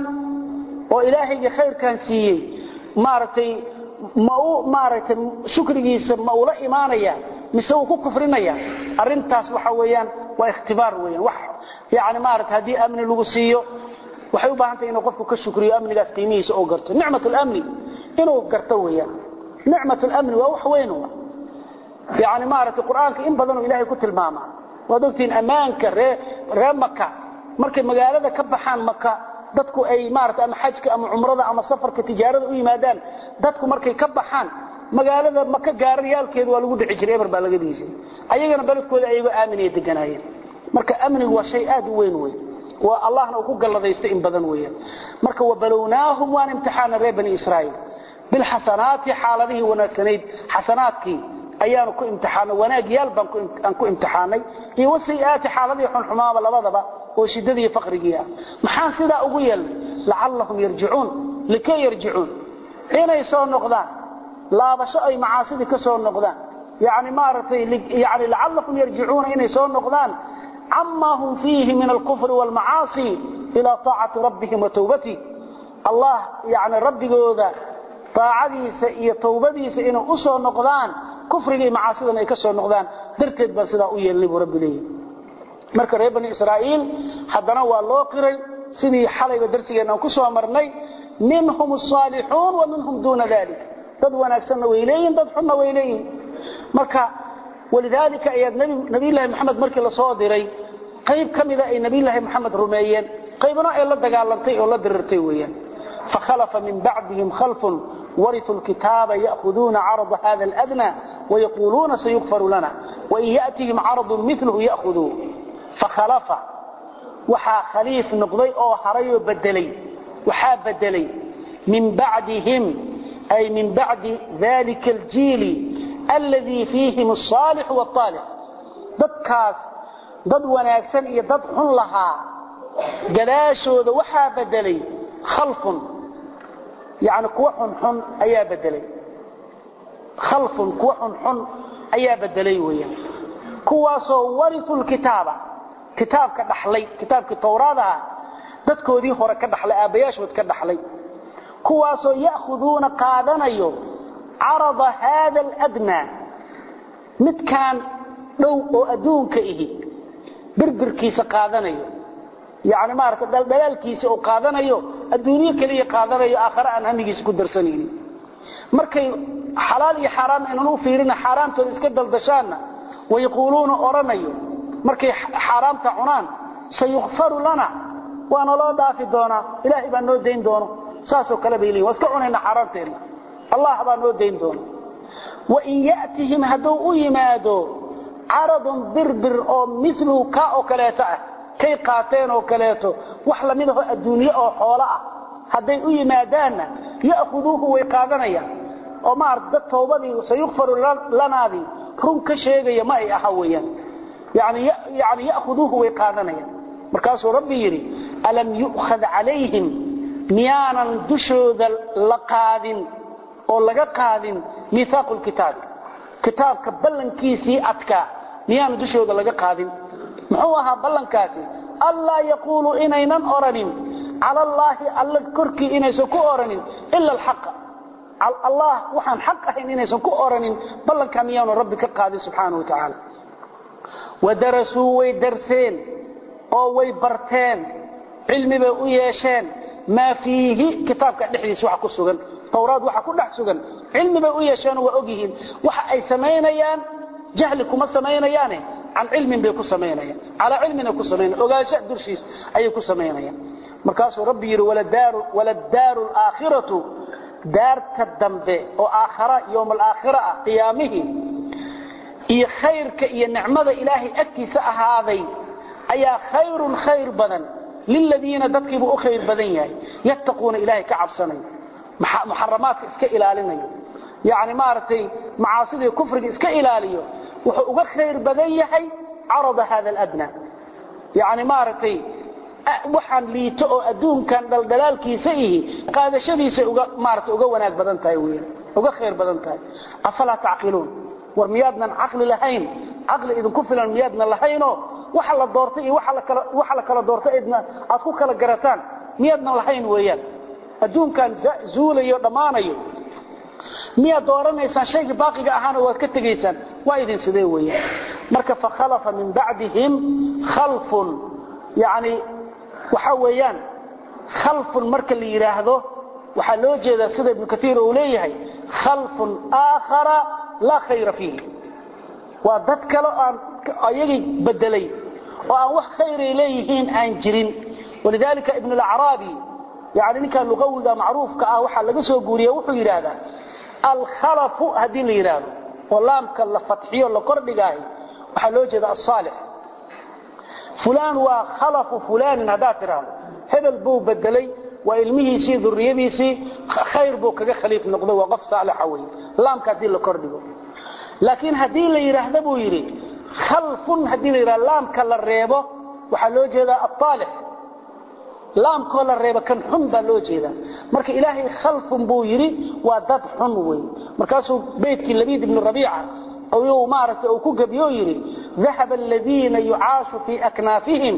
oo ilaahayga khayrkan siiyay maaragtay ma uu maaragtay shukrigiisa ma uu la iimaanaya mise uu ku kufrinaya arintaas waxa weeyaan waa ikhtibaar weeyaan wax yaani maaragtay hadii amni lagu siiyo waxay u baahan tahay inuu qofku ka shukriyo amnigaas qiimihiisa oo garto nicmatul amni inuu garto weeyaan nicmatul amni waa wax weyn waa yaani maaragtay quraanka in badan oo ilaahay ku tilmaama wadogtiin amaanka reer Makka markay magaalada ka baxaan Makka dadku ay maaragtay ama xajka ama umrada ama safarka tijaarada u yimaadaan dadku markay ka baxaan magaalada Makka gaariyaalkeedu waa lagu dhici jiray eber baa laga dhiisay ayagana baladkooda ayagu aaminay deganaayeen marka amnigu waa shay aad u weyn weey waa Allahna uu ku galladaysto in badan weeyaan marka wabalawnahum wa imtixaan reer bani israa'iil bil hasanati xaaladihi wanaagsaneed hasanaadkii ayaanu ku imtixaanay wanaag yaal baan ku aan ku imtixaanay iyo wasiyaati xaaladii xun xumaaba labadaba oo shidadii faqrigiya maxaan sida ugu yeel la'allahum yarji'un likay yarji'un inay soo noqdaan laabasho ay macaasidi ka soo noqdaan yaani maartay yaani la'allahum yarji'un inay soo noqdaan amma hum fihi min al-kufr wal ma'asi ila ta'ati rabbihim wa tawbati Allah yaani rabbigooda taacadiisa iyo tawbadiisa inuu u soo noqdaan kufriga iyo macaasida ay ka soo noqdaan darteed ba sida u yeelnay rabbi leeyahay marka reer bani israa'iil hadana waa loo qiray sidii xalayba darsigeena ku soo marnay minhum as-salihun wa minhum duna dhalik dad wanaagsan weeyleen dad xun weeyleen marka walidaalika ayad nabi nabi ilaahi maxamed markii la soo diray qayb kamida ay nabi ilaahi maxamed rumeeyeen qaybna ay la dagaalantay oo la dirirtay weeyaan فخلف من بعدهم خلف ورثوا الكتاب يأخذون عرض هذا الأدنى ويقولون سيغفر لنا وإن يأتهم عرض مثله يأخذوه فخلف وحا خليف نقضي أو حري بدلي وحا بدلي من بعدهم أي من بعد ذلك الجيل الذي فيهم الصالح والطالح ضد كاس ضد وناكسن ضد حن لها قلاشو وحا بدلي خلف يعني كوحن حن أيا بدلي خلف كوحن حن أيا بدلي ويا كواسو ورثوا الكتابة كتاب كدحلي كتاب كالتوراة دادكو دي هورا كدحلي آبياش وتكدحلي كواسو يأخذون قادنيو عرض هذا الأدنى متكان لو أدون كإيه بربر كيس قادنيو يعني ما رت دلالkiisa oo qaadanayo adduunyo kaliya qaadanayo aakhira aan hamigiis ku darsaneen markay xalaal iyo xaraam inuu fiirina xaraamta iska daldashaana way yaquluuna oranayo markay xaraamta cunaan sayughfaru lana wa ana la daafi doona ilaahi baa noo deyn doono saaso kala beelay waska cunayna xaraamteena allah baa noo deyn doono wa in yaatihim hadu u yimaado aradun birbir oo mithlu ka oo kaleeta ah kay qaateen oo kaleeto wax la mid ah adduunyo oo xoolo ah haday u yimaadaana yaaquduhu way qaadanayaan oo ma arda toobadii sayughfaru lanaadi run ka sheegaya ma ay aha weeyaan yaani yaani yaaquduhu way qaadanayaan markaas rabbi yiri alam yu'khad alayhim miyanan dushooda la qaadin oo laga qaadin mithaqul kitab kitabka ballankiisi adka miyaan dushooda laga qaadin محوها بلنكاسي الله يقول إنينا أرنين على الله الله كركي إنيسا كو أرنين إلا الحق الله وحان حق إنيسا كو أرنين بلنكا ميان ربك قادي سبحانه وتعالى wadarasuu way darseen oo way barteen cilmi bay u yeesheen ma fiihi kitaabka dhexdiisa waxa ku sugan tawraad waxa ku dhex sugan cilmi bay u yeesheen oo ogyihiin waxa ay sameynayaan jahli kuma sameynayaan aan cilmi bay ku sameynayaan ala cilmina ku sameynayaan ogaansho durshiis ay ku sameynayaan markaas rabbi yiri wala daaru wala daaru aakhiratu daarta dambe oo aakhira yawm al-aakhira qiyaamihi iyo khayrka iyo nicmada ilaahi agtiisa ahaaday ayaa khayrun khayr badan lilladina dadkiibu u khayr badan yahay yattaquna ilaahi ka cabsanay muharramaadka iska ilaalinayo yaani maartay macaasida kufriga iska ilaaliyo wuxuu uga khayr badan yahay arada hada al-adna yaani maartay waxaan liito oo adduunkan daldalaalkiisa ihi qaadashadiisa uga maartay uga wanaag badan tahay weeyaan uga khayr badan tahay afala taqilun war miyaadna aqli lahayn aqli idin ku filan miyaadna lahayno waxa la doortay iyo waxa la kala waxa la kala doortay idna aad ku kala garataan miyaadna lahayn weeyaan adduunkan zuulayo dhamaanayo miyaad dooranaysan shayga baaqiga ahaana waad ka tagaysaan waa idin sidee weeyaan marka fa khalafa min ba'dihim khalfun yaani waxa weeyaan khalfun marka la yiraahdo waxa loo jeedaa sida ibn kathir uu leeyahay khalfun aakhara la khayra fihi wa dad kale aan ayagi bedelay oo aan wax khayr leeyihiin aan jirin walidalika ibn al-arabi yaani ninka luqawiga macruufka ah waxa laga soo guuriyay wuxuu yiraahdaa al-khalaf hadii la yiraahdo walaamka la fatxiyo la kordhigaay waxa loo jeedaa as-salih fulan wa khalaf fulan hada tiraahdo hebel buu bedelay wa ilmihiisi dhurriyadiisi khayr buu kaga khaliif noqday waa qof saalix ah way laamka hadii la kordhigo laakiin hadii la yiraahdo buu yiri khalfun hadii la yiraahdo laamka la reebo waxa loo jeedaa at-talih laamka la reebo kan xun baa loo jeedaa marka ilaahay khalfun buu yiri waa dad xun way markaasuu beedkii labid ibn rabi'a oo uu maartay oo ku gabiyo yiri dhahaba alladheena yu'ashu fi aknafihim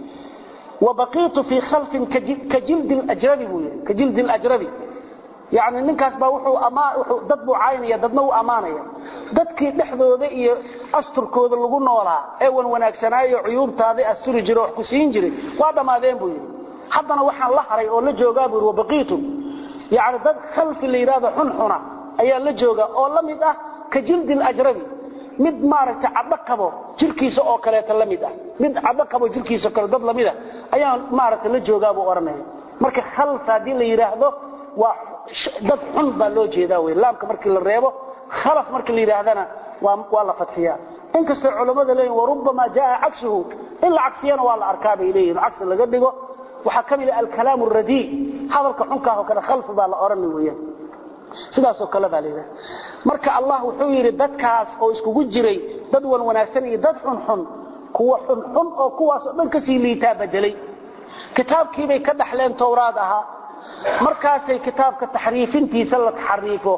وبقيت في خلف كجلد الأجربي كجلد الأجربي يعني ninkaas baa wuxuu ama wuxuu dad buu caynaya dadna uu amaanaya dadkii dhexdooda iyo asturkooda lagu noolaa ee wan wanaagsanaayo cuyuubtaada asturi jiro wax ku siin jiray waa dhamaadeen buu yiri haddana waxaan la haray oo la joogaa buu wabaqiitu yaani dad khalf liiraada xun xuna ayaa la jooga oo la mid ah ka jildi al-ajrabi mid maaragtay cadda qabo jirkiisa oo kale ta la mid ah mid cadda qabo jirkiisa kale dad la mid ah ayaa maaragtay la joogaa buu oranay marka khalf hadii la yiraahdo waa dad xun baa loo jeedaa way laamka markii la reebo khalaf markii la yiraahdana waa waa la fatxiyaa inkastoo culimada leeyihiin warubama jaa aksuhu illa aksiyana waa la arkaa bay leeyihiin aks laga dhigo waxa kamid ah al-kalam ar-radi hadalka xunka oo kale khalf baa la oranay weeyaan sidaas oo kale baa leeyahay marka Allah wuxuu yiri dadkaas oo iskugu jiray dad wan wanaagsan iyo dad xun xun kuwa xun xun oo kuwaas dhan ka sii liitaa bedelay kitaabkii bay ka dhaxleen tawraad aha markaasay kitaabka taxriifintiisa la taxriifo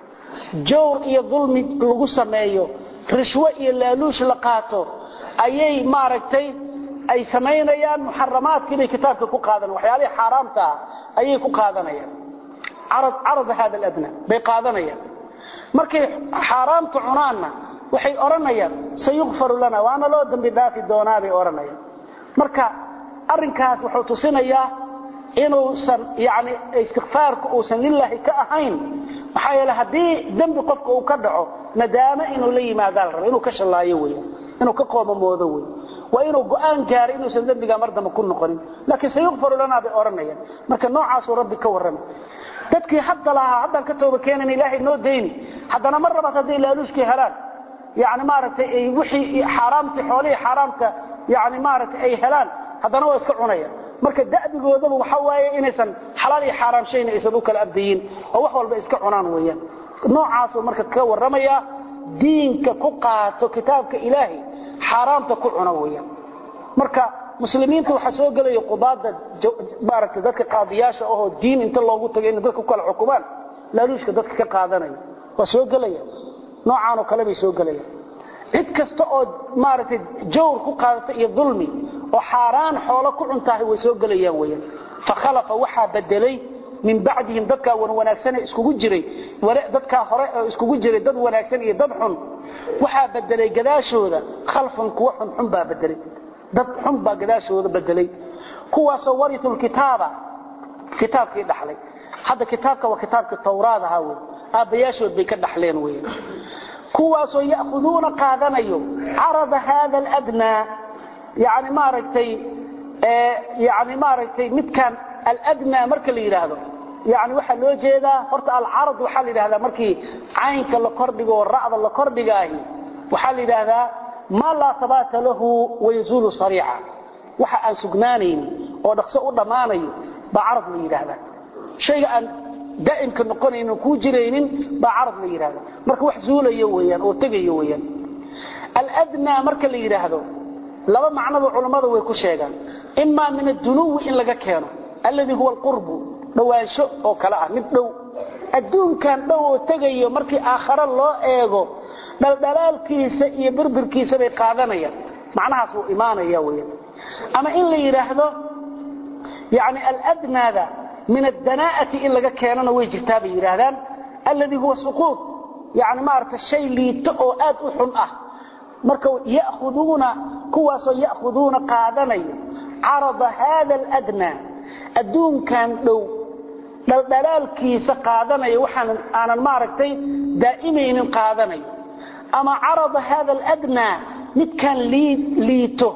jawr iyo dhulmi lagu sameeyo rishwa iyo laaluush la qaato ayay maaragtay ay sameeyaan muharramaadkii bay kitaabka ku qaadan waxyaalaha xaraamta ayay ku qaadanayaan arad arad hada al-adna bay qaadanayaan markay xaraamtu cunaana waxay oranayaan sayughfaru lana wa ana loo dambi dhaafi doonaa bay oranayaan marka arinkaas wuxuu tusinayaa inuu san yaani istighfaarku uu san lillahi ka ahayn waxa yeelay hadii dambi qofka uu ka dhaco nadaama inuu la yimaado rabo inuu ka shalaayo weeyo inuu ka qoomamoodo weeyo waa inuu go'aan gaar inuu san dambiga mardama ku noqonin laakiin sayughfaru lana bay oranayaan marka noocaas rabbi ka warramay dadkii hadda laha hadda ka tooba keenan ilaahay noo deeyni hadana mar raba hadii laaluushkii helaan yaani maaragtay ay wixii xaraamti xoolii xaraamta yaani maaragtay ay helaan hadana waa iska cunaya marka da'digooda waxa waaye inaysan xalaal iyo xaraam shayna aysan u kala abdiyin oo wax walba iska cunaan weeyaan noocaas marka ka waramaya diinka ku qaato kitaabka ilaahay xaraamta ku cuna weeyaan marka muslimiintu waxa soo galay qudaada baarka dadka qaadiyaasha oo diin inta loogu tagay in dadku kala xukumaan laaluushka dadka ka qaadanaya waa soo galaya noocaan oo kale bay soo galaya cid kasta oo maaragtay jawr ku qaadata iyo dulmi oo xaraan xoolo ku cuntahay way soo galayaan weeyaan fa khalafa waxa bedelay min ba'dihim dadka wan wanaagsan iskugu jiray wara dadka hore iskugu jiray dad wanaagsan iyo dad xun waxa bedelay gadaashooda khalfan kuwa xun baa bedelay dad xun baa gadaashooda bedelay kuwaas oo warithul kitaaba kitaabkii dhaxlay hada kitaabka waa kitaabka tawraada ha weey aabayaashood bay ka dhaxleen weey kuwaas oo yaakhuduna qaadanayo arada hada al-adna yaani ma aragtay ee yaani ma aragtay midkan al-adna marka la yiraahdo yaani waxa loo jeedaa horta al-arad waxa la yiraahdaa markii caynka la kordhigo raacda la kordhigaahi waxa la yiraahdaa ma la thabata lahu wa yazulu sari'a waxa aan sugnaanayn oo dhaqso u dhamaanayo ba arad la yiraahdaa shayga aan daa'imka noqonayno ku jireenin ba arad la yiraahdaa marka wax zuulayo weeyaan oo tagayo weeyaan al-adna marka la yiraahdo laba macnada culimadu way ku sheegaan imma min ad-dunuwi in laga keeno alladhi huwa al-qurb dhawaansho oo kala ah mid dhow adduunkan dhow oo tagayo markii aakhira loo eego daldalaalkiisa iyo birbirkiisa bay qaadanayaan macnahaas uu iimaanaya weeyaan ama in la yiraahdo yaani al-adna da min ad-danaa'ati in laga keenana way jirtaa bay yiraahdaan alladhi huwa suqut yaani ma arka shay liito oo aad u xun ah marka yaakhuduna kuwaasoo yaakhuduna qaadanayo arada hada al-adna adduunkan dhow daldalaalkiisa qaadanayo waxaan aanan ma aragtay daa'imaynin qaadanayo ama arada hada al-adna midkan liito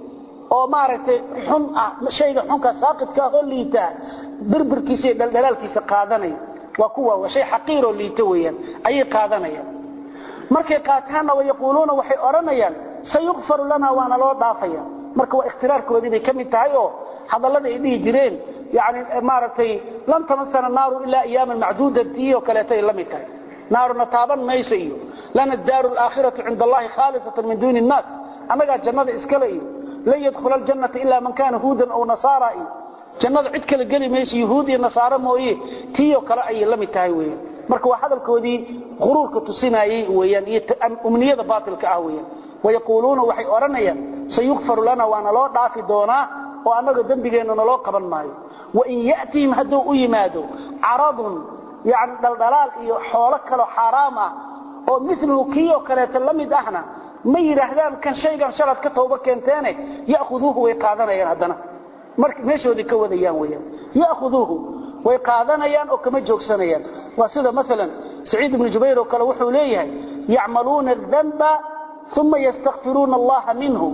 oo ma aragtay xun ah shayga xunka saaqidka oo liita birbirkiisa daldalaalkiisa qaadanayo waa kuwa waa shay xaqiir oo liito weeyaan ay qaadanayaan markay qaataana way yaquluuna waxay oranayaan sayughfar lana wa ana loo dhaafaya marka waa ikhtilaarkoodii bay kamid tahay oo hadallada ay dhigi jireen yaani maartay lan tamasana naaru illa ayyaman ma'dudatin oo kale tay lamid tahay naaruna taaban maysayo lana ad-daarul aakhiratu 'inda allahi khalisatan min duuni an-nas amaga jannada iskale la yadkhul al-jannata illa man kana hudan aw nasara jannada cid kale gali mayso yahuudi iyo nasaara mooyee tiyo kale ay lamid tahay weeyaan marka waa hadalkoodii quruurka tusinayay weeyaan iyo umniyada baatilka ah weeyaan wayaquluuna waxay oranayaan sayughfar lana wa ana loo dhaafi doona oo anaga dambigeena loo qaban maayo wa in yaatihim hadu u yimaado aradun yaani daldalaal iyo xoolo kale xaraam ah oo midlu kiyo kale lamid ahna ma yiraahdaan kan shaygan sharad ka tooba keenteene yaakhuduu way qaadanayaan hadana marka meeshoodii ka wadayaan weeyaan yaakhuduu way qaadanayaan oo kama joogsanayaan waa sida midalan Saeed ibn Jubayr oo kale wuxuu leeyahay ya'maluna ad-dhanba thumma yastaghfiruna Allah minhu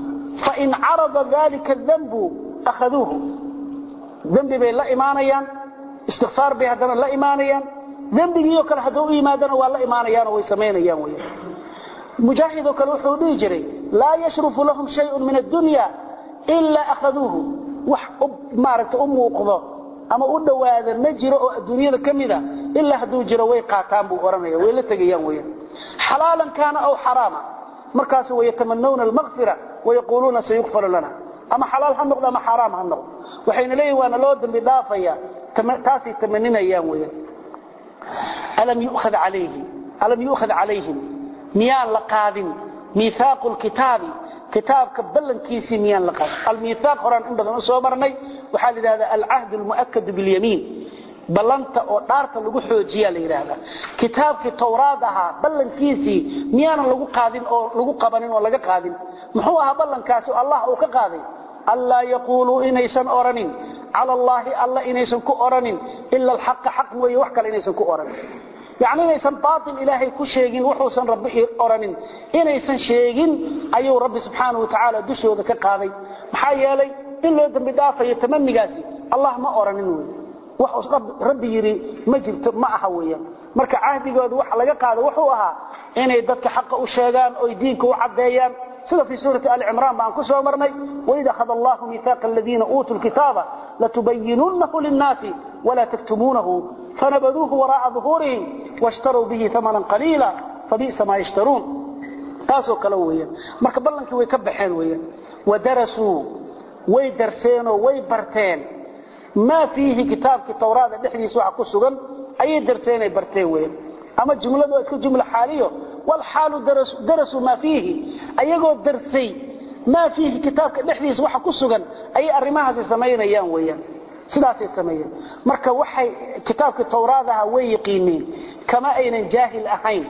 fa in 'arada dhalika ad-dhanbu akhadhuhu dhanbi bay la iimaanayaan istighfar bay hadana la iimaanayaan dhanbigiyo kale haduu iimaadana waa la iimaanayaan oo way sameeyaan weeyaan mujaahid oo kale wuxuu dhigi jiray la yashrufu lahum shay'un min ad-dunya illa akhadhuhu wax maaragta u muuqdo ama u dhawaada ma jiro oo adduunyada kamida illa haduu jiro way qaataan buu oranaya way la tagayaan weeyaan halalan kana aw harama markaas way tamanawna al-maghfira way yaquluna sayughfar lana ama halal ha noqdo ama haram ha noqdo waxayna leeyahay waana loo dambi dhaafaya taasi tamaninayaan weeyaan alam yu'khad alayhi alam yu'khad alayhim miyaan la qaadin miithaqul kitaabi كتابك بلن كيسي ميان لقاد الميثاق قرآن إن بدنا سو مرني وحال هذا العهد المؤكد باليمين بلنت أو دارت لغو حوجيا ليرادا كتابك توراadها بلن كيسي ميان لغو قادين أو لغو قبانين أو لغا قادين محوها بلن كاسو الله أو كقادين ألا يقولوا إنيسان أورانين على الله ألا إنيسان كو أورانين إلا الحق حق ويوحكال إنيسان كو أورانين يعني إنيسان باطل إلهي كو شيغين وحوسان ربي أورانين إنيسان شيغين أيو ربي سبحانه وتعالى دشو ذا كقاضي محايا لي إلا دنبي دافع يتمني قاسي الله ما أورانين وحوس رب ربي يري مجرد ما أحويا مركا عهدي قاد وح لغا قاضي وحوها إني دادك حق أشيغان أو يدينك وعديان سيدا في سورة آل عمران بأن كسو مرمي وإذا أخذ الله ميثاق الذين أوتوا الكتاب لتبيننه للناس ولا تكتمونه فنبذوه وراء ظهورهم واشتروا به ثمنا قليلا فبئس ما يشترون تاسو كلويا marka ballankii way ka baxeen weeyaan ودرسوا way darseen oo way barteen ma fihi kitabki tawraada dhixdiisa waxa ku sugan ay darseen ay barteen weeyaan ama jumladu isku jumla xaaliyo wal xaalu darasu darasu ma fihi ayagoo darsay ma fihi kitabka dhixdiisa waxa ku sugan ay arimahaas sameeyaan weeyaan sidaas ay sameeyeen marka waxay kitabka tawraadaha way yaqiineen kama aynan jaahil ahayn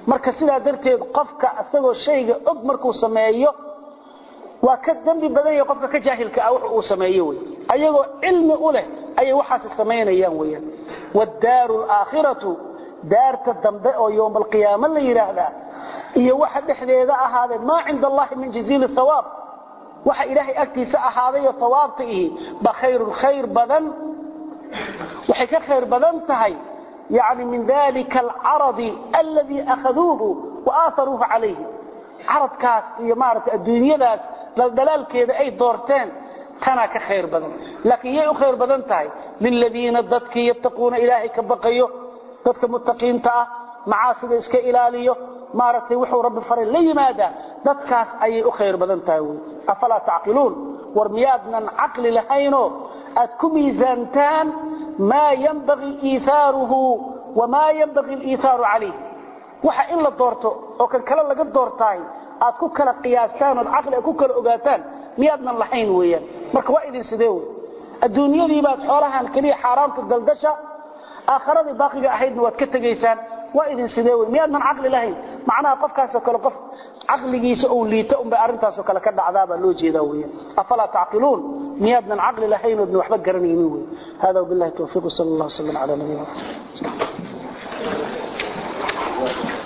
marka sidaa darteed qofka asagoo shayga og markuu sameeyo waa ka dambi badan yahay qofka ka jaahilka ah wax uu sameeyo way ayagoo cilmi u leh ay waxaas sameeyaan weeyaan wad-daarul aakhiratu daarta dambe oo yawm al-qiyaamah la yiraahdaa iyo waxa dhexdeeda ahaaday ma cinda Allah min jaziil thawab waxa ilaahay agtiisa ahaaday oo thawaabtii ba khayrul khayr badan waxa ka khayr badan tahay يعني من ذلك العرض الذي أخذوه وآثروه عليه عرض كاس يمارة الدنيا داس للدلال كذا أي دورتين كان كخير بدن لكن يأي خير بدن تاي للذين ضدك يتقون إلهي كبقيه ضدك متقين تا معاصد إسك إلاليه مارة وحو رب فرين لي ماذا ضدكاس أي خير بدن تاي أفلا تعقلون ورميادنا عقل لهينو أتكمي زانتان ما ينبغي إيثاره وما ينبغي الإيثار عليه waxa in la doorto oo kan kala laga doortay aad ku kala qiyaastaan oo aqal ku kala ogaataan miyaadna lahayn weeyaan marka waa idin sidee adduunyadii baad xoolahan kaliya xaraamta daldasha aakhirada baaqiga ahaydna waad ka tageysaan waa idin sidee miyaadna aqal lahayn macnaha qofkaas oo kale qof aqligiisa oo liita um bay arintaas oo kale ka dhacdaaba loo jeedaa weeyaan afala taaqiluun miyaadna aqal lahayn oo waxba garanaynin weey hada billahi tawfiq sallallahu alayhi wa sallam ala nabiyina